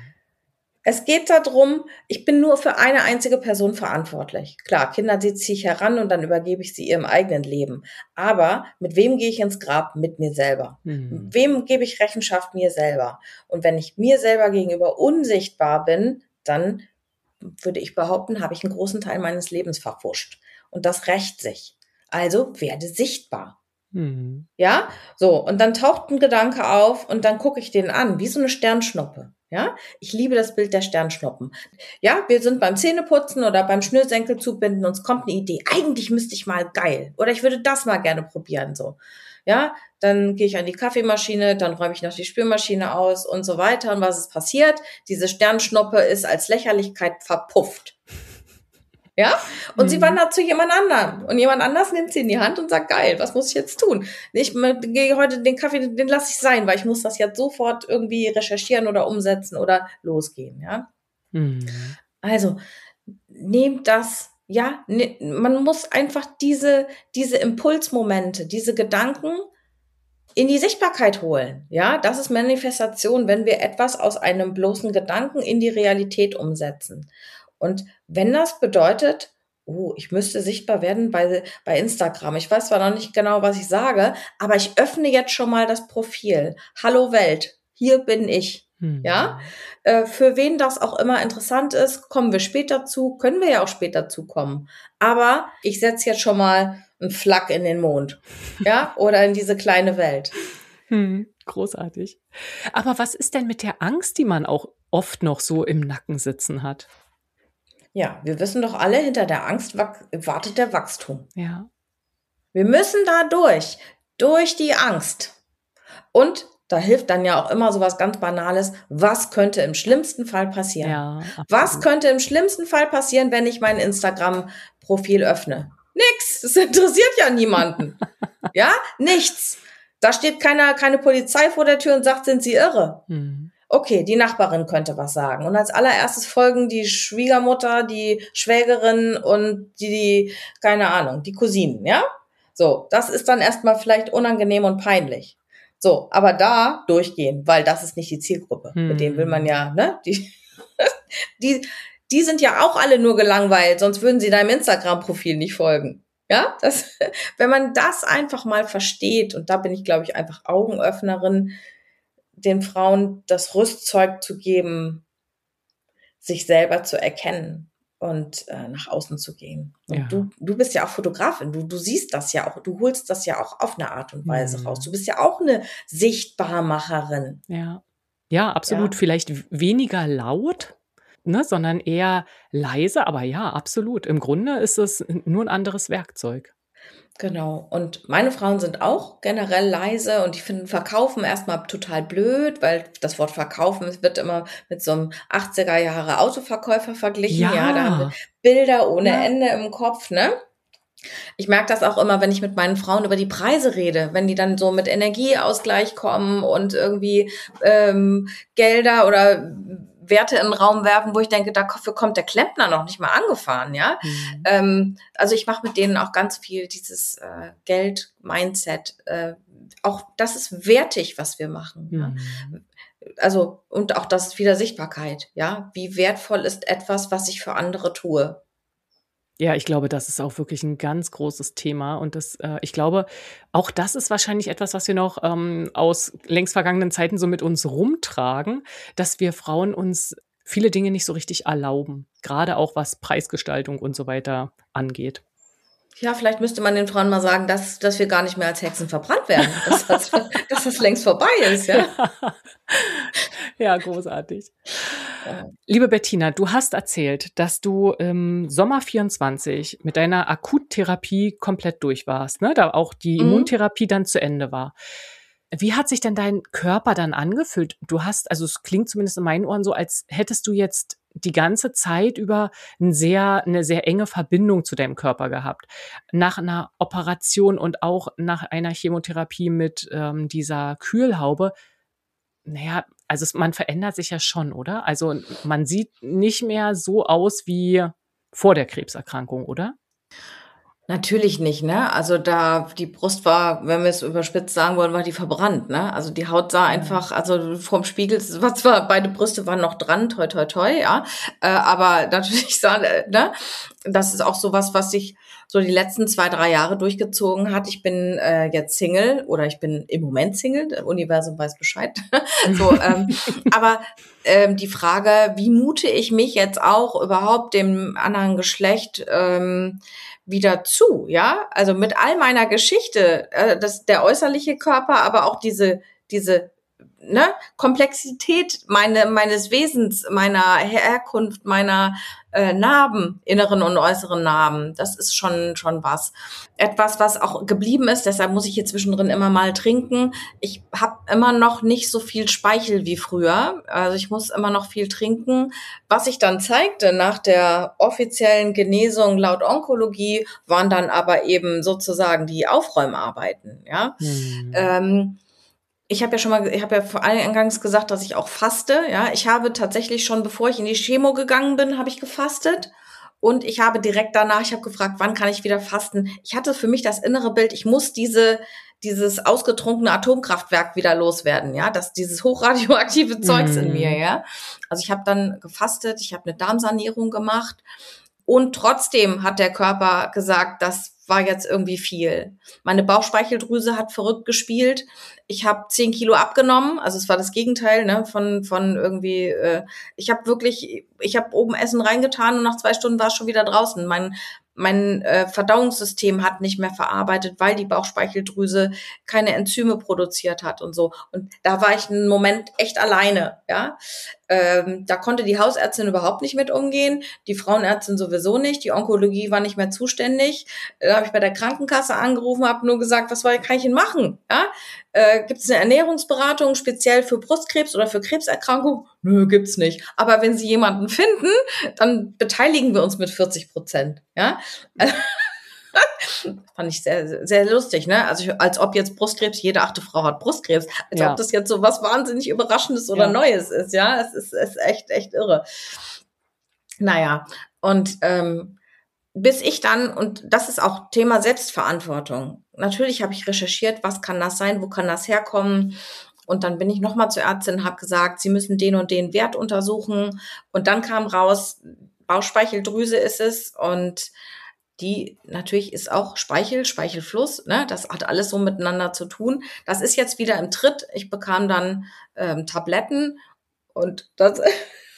Es geht darum, ich bin nur für eine einzige Person verantwortlich. Klar, Kinder ziehe ich heran und dann übergebe ich sie ihrem eigenen Leben. Aber mit wem gehe ich ins Grab? Mit mir selber. Mhm. Wem gebe ich Rechenschaft? Mir selber. Und wenn ich mir selber gegenüber unsichtbar bin, dann würde ich behaupten, habe ich einen großen Teil meines Lebens verpfuscht. Und das rächt sich. Also werde sichtbar. Mhm. Ja, so. Und dann taucht ein Gedanke auf und dann gucke ich den an, wie so eine Sternschnuppe. Ja, ich liebe das Bild der Sternschnuppen. Ja, wir sind beim Zähneputzen oder beim Schnürsenkel zubinden, uns kommt eine Idee. Eigentlich müsste ich mal geil. Oder ich würde das mal gerne probieren, so. Ja, dann gehe ich an die Kaffeemaschine, dann räume ich noch die Spülmaschine aus und so weiter. Und was ist passiert? Diese Sternschnuppe ist als Lächerlichkeit verpufft. Ja, und mhm. sie wandert zu jemand anderem. Und jemand anders nimmt sie in die Hand und sagt, geil, was muss ich jetzt tun? Ich gehe heute den Kaffee, den lasse ich sein, weil ich muss das jetzt sofort irgendwie recherchieren oder umsetzen oder losgehen, ja. Mhm. Also, nehmt das, ja, ne, man muss einfach diese, diese Impulsmomente, diese Gedanken in die Sichtbarkeit holen, ja. Das ist Manifestation, wenn wir etwas aus einem bloßen Gedanken in die Realität umsetzen. Und wenn das bedeutet, oh, ich müsste sichtbar werden bei, bei Instagram. Ich weiß zwar noch nicht genau, was ich sage, aber ich öffne jetzt schon mal das Profil. Hallo Welt, hier bin ich. Hm. Ja, äh, für wen das auch immer interessant ist, kommen wir später zu, können wir ja auch später zukommen. Aber ich setze jetzt schon mal einen Flak in den Mond, ja, oder in diese kleine Welt. Hm, großartig. Aber was ist denn mit der Angst, die man auch oft noch so im Nacken sitzen hat? Ja, wir wissen doch alle, hinter der Angst wartet der Wachstum. Ja. Wir müssen da durch, durch die Angst. Und da hilft dann ja auch immer so was ganz Banales. Was könnte im schlimmsten Fall passieren? Ja, was könnte im schlimmsten Fall passieren, wenn ich mein Instagram-Profil öffne? Nix. Das interessiert ja niemanden. Ja, nichts. Da steht keiner, keine Polizei vor der Tür und sagt, sind Sie irre? Hm. Okay, die Nachbarin könnte was sagen. Und als allererstes folgen die Schwiegermutter, die Schwägerin und die, die, keine Ahnung, die Cousinen, ja? So, das ist dann erstmal vielleicht unangenehm und peinlich. So, aber da durchgehen, weil das ist nicht die Zielgruppe. Hm. Mit denen will man ja, ne? Die, die, die sind ja auch alle nur gelangweilt, sonst würden sie deinem Instagram-Profil nicht folgen. Ja, das, wenn man das einfach mal versteht, und da bin ich, glaube ich, einfach Augenöffnerin, den Frauen das Rüstzeug zu geben, sich selber zu erkennen. und äh, nach außen zu gehen. Und Ja. du, du bist ja auch Fotografin, du, du siehst das ja auch, du holst das ja auch auf eine Art und Weise Mhm. raus. Du bist ja auch eine Sichtbarmacherin. Ja. Ja, absolut. Ja, Vielleicht w weniger laut, ne, sondern eher leise, aber ja, absolut. Im Grunde ist es n nur 'n anderes Werkzeug. genau. Und meine Frauen sind auch generell leise und die finden Verkaufen erstmal total blöd, weil das Wort Verkaufen, es wird immer mit so einem achtziger Jahre Autoverkäufer verglichen. Ja, da haben wir Ja, Bilder ohne ja. Ende im Kopf, ne? Ich merke das auch immer, wenn ich mit meinen Frauen über die Preise rede, wenn die dann so mit Energieausgleich kommen und irgendwie ähm, Gelder oder Werte in den Raum werfen, wo ich denke, dafür kommt der Klempner noch nicht mal angefahren, ja. Mhm. Ähm, also ich mache mit denen auch ganz viel dieses äh, Geld-Mindset. Äh, auch das ist wertig, was wir machen. Ja? Mhm. Also und auch das wieder Sichtbarkeit, ja. Wie wertvoll ist etwas, was ich für andere tue? Ja, ich glaube, das ist auch wirklich 'n ganz großes Thema und das äh, ich glaube, auch das ist wahrscheinlich etwas, was wir noch, ähm, aus längst vergangenen Zeiten so mit uns rumtragen, dass wir Frauen uns viele Dinge nicht so richtig erlauben, grade auch was Preisgestaltung und so weiter angeht. Ja, vielleicht müsste man den Frauen mal sagen, dass dass wir gar nicht mehr als Hexen verbrannt werden, dass das dass das längst vorbei ist, ja? Ja. Ja, großartig. Ja. Liebe Bettina, du hast erzählt, dass du im Sommer vierundzwanzig mit deiner Akuttherapie komplett durch warst, ne? Da auch die Mhm. Immuntherapie dann zu Ende war. Wie hat sich denn dein Körper dann angefühlt? Du hast also, es klingt zumindest in meinen Ohren so, als hättest du jetzt die ganze Zeit über 'n sehr 'ne sehr enge Verbindung zu deinem Körper gehabt. Nach 'ner Operation und auch nach einer Chemotherapie mit, ähm, dieser Kühlhaube, na ja, also, es man verändert sich ja schon, oder? Also, n man sieht nicht mehr so aus wie vor der Krebserkrankung, oder? Natürlich nicht, ne? Also, da die Brust war, wenn wir es überspitzt sagen wollen, war die verbrannt, ne? Also, die Haut sah Mhm. einfach also, vorm Spiegel es war zwar beide Brüste waren noch dran, toi, toi, toi, ja, äh, aber natürlich sah äh, ne? Das ist auch so was, was sich so die letzten zwei, drei Jahre durchgezogen hat. Ich bin, äh, jetzt Single oder ich bin im Moment Single, das Universum weiß Bescheid. So, ähm, aber, ähm, die Frage, wie mute ich mich jetzt auch überhaupt dem anderen Geschlecht, ähm, wieder zu, ja? Also, mit all meiner Geschichte, äh, das der äußerliche Körper, aber auch diese diese, ne, Komplexität meine meines Wesens, meiner Herkunft, meiner, äh, Narben, inneren und äußeren Narben. Das ist schon schon was. Etwas, was auch geblieben ist, deshalb muss ich hier zwischendrin immer mal trinken. Ich habe immer noch nicht so viel Speichel wie früher. Also, ich muss immer noch viel trinken. Was sich dann zeigte nach der offiziellen Genesung laut Onkologie, waren dann aber eben sozusagen die Aufräumarbeiten, ja? Mhm. Ähm, ich habe ja schon mal ich habe ja vor eingangs gesagt, dass ich auch faste, ja? Ich habe tatsächlich schon, bevor ich in die Chemo gegangen bin, habe ich gefastet und ich habe direkt danach ich habe gefragt: „Wann kann ich wieder fasten?“ Ich hatte für mich das innere Bild, ich muss diese dieses ausgetrunkene Atomkraftwerk wieder loswerden, ja, das dieses hochradioaktive Zeugs in mir, Mhm. ja? Also, ich habe dann gefastet, ich habe eine Darmsanierung gemacht und trotzdem hat der Körper gesagt, das war jetzt irgendwie viel. Meine Bauchspeicheldrüse hat verrückt gespielt. Ich habe zehn Kilo abgenommen. Also es war das Gegenteil, ne, von von irgendwie. Äh, ich habe wirklich, ich habe oben Essen reingetan und nach zwei Stunden war es schon wieder draußen. Mein mein äh, Verdauungssystem hat nicht mehr verarbeitet, weil die Bauchspeicheldrüse keine Enzyme produziert hat und so. Und da war ich einen Moment echt alleine, ja. Ähm, da konnte die Hausärztin überhaupt nicht mit umgehen, die Frauenärztin sowieso nicht, die Onkologie war nicht mehr zuständig. Da habe ich bei der Krankenkasse angerufen, habe nur gesagt, was kann ich denn machen? Ja? Äh, gibt es eine Ernährungsberatung speziell für Brustkrebs oder für Krebserkrankungen? Nö, gibt's nicht. Aber wenn Sie jemanden finden, dann beteiligen wir uns mit vierzig Prozent. Ja? Fand ich sehr, sehr lustig, ne? Also ich, als ob jetzt Brustkrebs, jede achte Frau hat Brustkrebs, als ob Ja, das jetzt so was wahnsinnig Überraschendes oder ja. Neues ist, ja? Es ist, es ist echt, echt irre. Naja, und ähm, bis ich dann, und das ist auch Thema Selbstverantwortung. Natürlich habe ich recherchiert, was kann das sein, wo kann das herkommen? Und dann bin ich nochmal zur Ärztin, habe gesagt, sie müssen den und den Wert untersuchen. Und dann kam raus, Bauchspeicheldrüse ist es. Und die natürlich ist auch Speichel, Speichelfluss. Ne? Das hat alles so miteinander zu tun. Das ist jetzt wieder im Tritt. Ich bekam dann ähm, Tabletten und das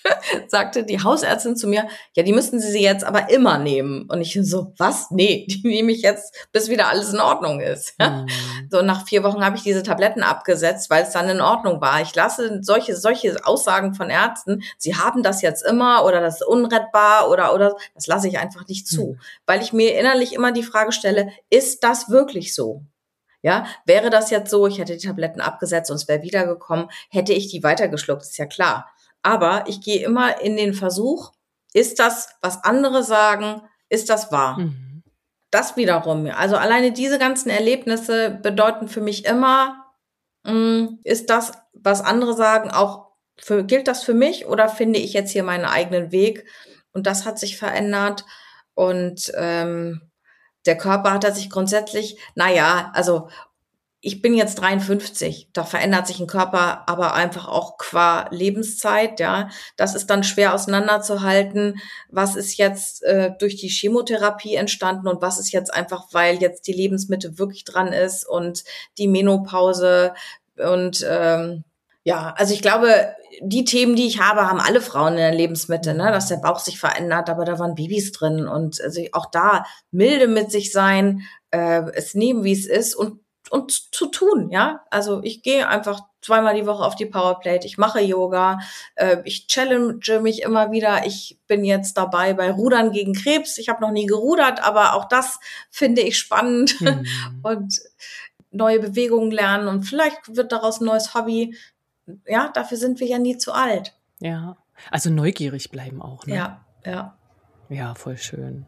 sagte die Hausärztin zu mir, ja, die müssten Sie sie jetzt aber immer nehmen. Und ich so, was? Nee, die nehme ich jetzt, bis wieder alles in Ordnung ist. Mhm. So, nach vier Wochen habe ich diese Tabletten abgesetzt, weil es dann in Ordnung war. Ich lasse solche, solche Aussagen von Ärzten, sie haben das jetzt immer oder das ist unrettbar oder, oder, das lasse ich einfach nicht zu. Mhm. Weil ich mir innerlich immer die Frage stelle, ist das wirklich so? Ja, wäre das jetzt so, ich hätte die Tabletten abgesetzt und es wäre wiedergekommen, hätte ich die weitergeschluckt, ist ja klar. Aber ich gehe immer in den Versuch, ist das, was andere sagen, ist das wahr? Mhm. Das wiederum, also alleine diese ganzen Erlebnisse bedeuten für mich immer, mh, ist das, was andere sagen, auch für, gilt das für mich oder finde ich jetzt hier meinen eigenen Weg? Und das hat sich verändert und ähm, der Körper hat sich grundsätzlich, naja, also ich bin jetzt dreiundfünfzig, da verändert sich ein Körper aber einfach auch qua Lebenszeit, ja. Das ist dann schwer auseinanderzuhalten, was ist jetzt äh, durch die Chemotherapie entstanden und was ist jetzt einfach, weil jetzt die Lebensmitte wirklich dran ist und die Menopause und ähm, ja, also ich glaube, die Themen, die ich habe, haben alle Frauen in der Lebensmitte, ne, dass der Bauch sich verändert, aber da waren Babys drin und also auch da milde mit sich sein, äh, es nehmen, wie es ist und und zu tun, ja. Also ich gehe einfach zweimal die Woche auf die Powerplate, ich mache Yoga, äh, ich challenge mich immer wieder. Ich bin jetzt dabei bei Rudern gegen Krebs. Ich habe noch nie gerudert, aber auch das finde ich spannend mhm. und neue Bewegungen lernen und vielleicht wird daraus ein neues Hobby. Ja, dafür sind wir ja nie zu alt. Ja, also neugierig bleiben auch, ne? Ja, ja. Ja, voll schön.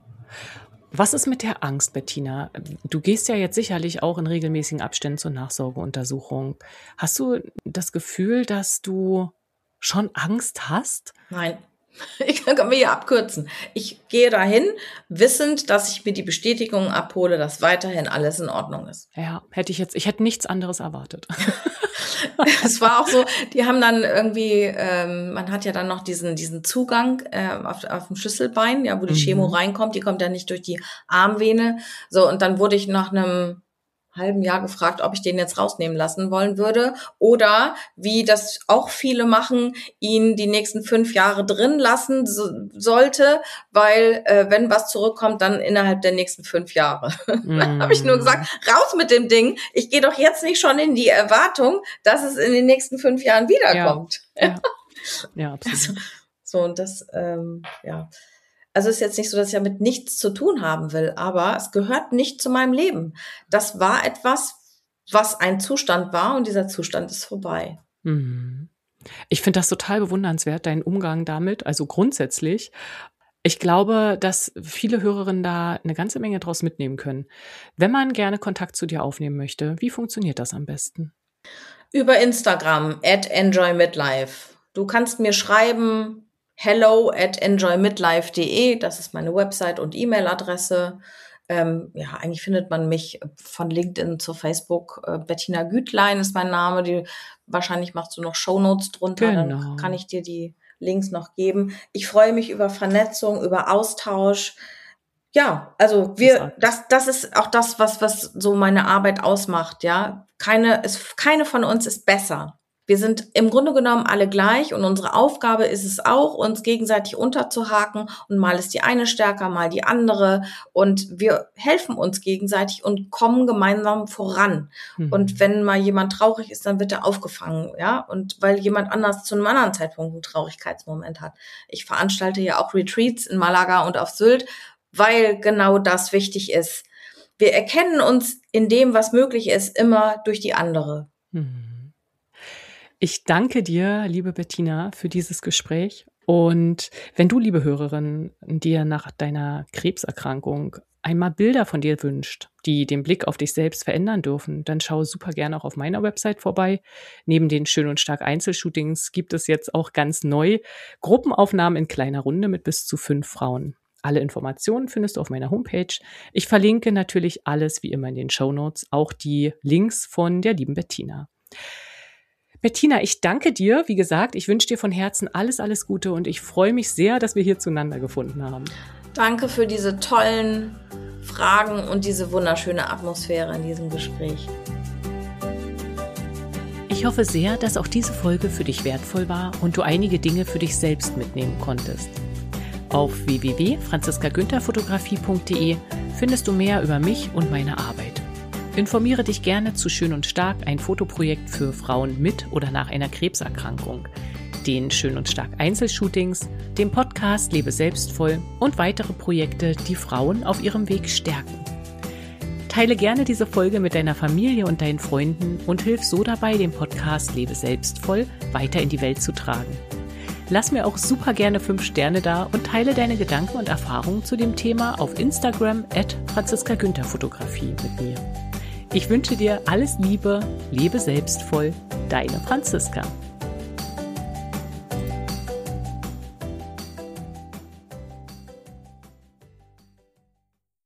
Was ist mit der Angst, Bettina? Du gehst ja jetzt sicherlich auch in regelmäßigen Abständen zur Nachsorgeuntersuchung. Hast du das Gefühl, dass du schon Angst hast? Nein. Ich kann mir hier abkürzen. Ich gehe dahin, wissend, dass ich mir die Bestätigung abhole, dass weiterhin alles in Ordnung ist. Ja, hätte ich jetzt, ich hätte nichts anderes erwartet. Es war auch so, die haben dann irgendwie, ähm, man hat ja dann noch diesen diesen Zugang äh, auf, auf dem Schlüsselbein, ja, wo die Chemo mhm. reinkommt, die kommt ja nicht durch die Armvene. So, und dann wurde ich nach einem halben Jahr gefragt, ob ich den jetzt rausnehmen lassen wollen würde oder wie das auch viele machen, ihn die nächsten fünf Jahre drin lassen so, sollte, weil äh, wenn was zurückkommt, dann innerhalb der nächsten fünf Jahre. Mm. Da habe ich nur gesagt, raus mit dem Ding. Ich gehe doch jetzt nicht schon in die Erwartung, dass es in den nächsten fünf Jahren wiederkommt. Ja, ja. Ja, absolut. Also, so und das, ähm, ja. Also ist jetzt nicht so, dass ich damit nichts zu tun haben will, aber es gehört nicht zu meinem Leben. Das war etwas, was ein Zustand war und dieser Zustand ist vorbei. Ich finde das total bewundernswert, dein Umgang damit, also grundsätzlich. Ich glaube, dass viele Hörerinnen da eine ganze Menge draus mitnehmen können. Wenn man gerne Kontakt zu dir aufnehmen möchte, wie funktioniert das am besten? Über Instagram at enjoymidlife. Du kannst mir schreiben, hello at enjoymidlife punkt de, das ist meine Website und E-Mail-Adresse. Ähm, ja, eigentlich findet man mich von LinkedIn zu Facebook. Äh, Bettina Gütlein ist mein Name. Die, wahrscheinlich machst du noch Shownotes drunter, genau. Dann kann ich dir die Links noch geben. Ich freue mich über Vernetzung, über Austausch. Ja, also wir, das, das ist auch das, was, was so meine Arbeit ausmacht, ja. Keine, es, keine von uns ist besser. Wir sind im Grunde genommen alle gleich und unsere Aufgabe ist es auch, uns gegenseitig unterzuhaken und mal ist die eine stärker, mal die andere und wir helfen uns gegenseitig und kommen gemeinsam voran. Mhm. Und wenn mal jemand traurig ist, dann wird er aufgefangen, ja, und weil jemand anders zu einem anderen Zeitpunkt einen Traurigkeitsmoment hat. Ich veranstalte ja auch Retreats in Malaga und auf Sylt, weil genau das wichtig ist. Wir erkennen uns in dem, was möglich ist, immer durch die andere. Mhm. Ich danke dir, liebe Bettina, für dieses Gespräch. Und wenn du, liebe Hörerin, dir nach deiner Krebserkrankung einmal Bilder von dir wünscht, die den Blick auf dich selbst verändern dürfen, dann schau super gerne auch auf meiner Website vorbei. Neben den Schön und Stark Einzelshootings gibt es jetzt auch ganz neu Gruppenaufnahmen in kleiner Runde mit bis zu fünf Frauen. Alle Informationen findest du auf meiner Homepage. Ich verlinke natürlich alles wie immer in den Shownotes, auch die Links von der lieben Bettina. Bettina, ich danke dir. Wie gesagt, ich wünsche dir von Herzen alles, alles Gute und ich freue mich sehr, dass wir hier zueinander gefunden haben. Danke für diese tollen Fragen und diese wunderschöne Atmosphäre in diesem Gespräch. Ich hoffe sehr, dass auch diese Folge für dich wertvoll war und du einige Dinge für dich selbst mitnehmen konntest. Auf w w w punkt franziska günther fotografie punkt d e findest du mehr über mich und meine Arbeit. Informiere dich gerne zu Schön und Stark, ein Fotoprojekt für Frauen mit oder nach einer Krebserkrankung, den Schön und Stark Einzelshootings, dem Podcast Lebe selbstvoll und weitere Projekte, die Frauen auf ihrem Weg stärken. Teile gerne diese Folge mit deiner Familie und deinen Freunden und hilf so dabei, den Podcast Lebe selbstvoll weiter in die Welt zu tragen. Lass mir auch super gerne fünf Sterne da und teile deine Gedanken und Erfahrungen zu dem Thema auf Instagram at franziska günther fotografie mit mir. Ich wünsche dir alles Liebe, lebe selbstvoll, deine Franziska.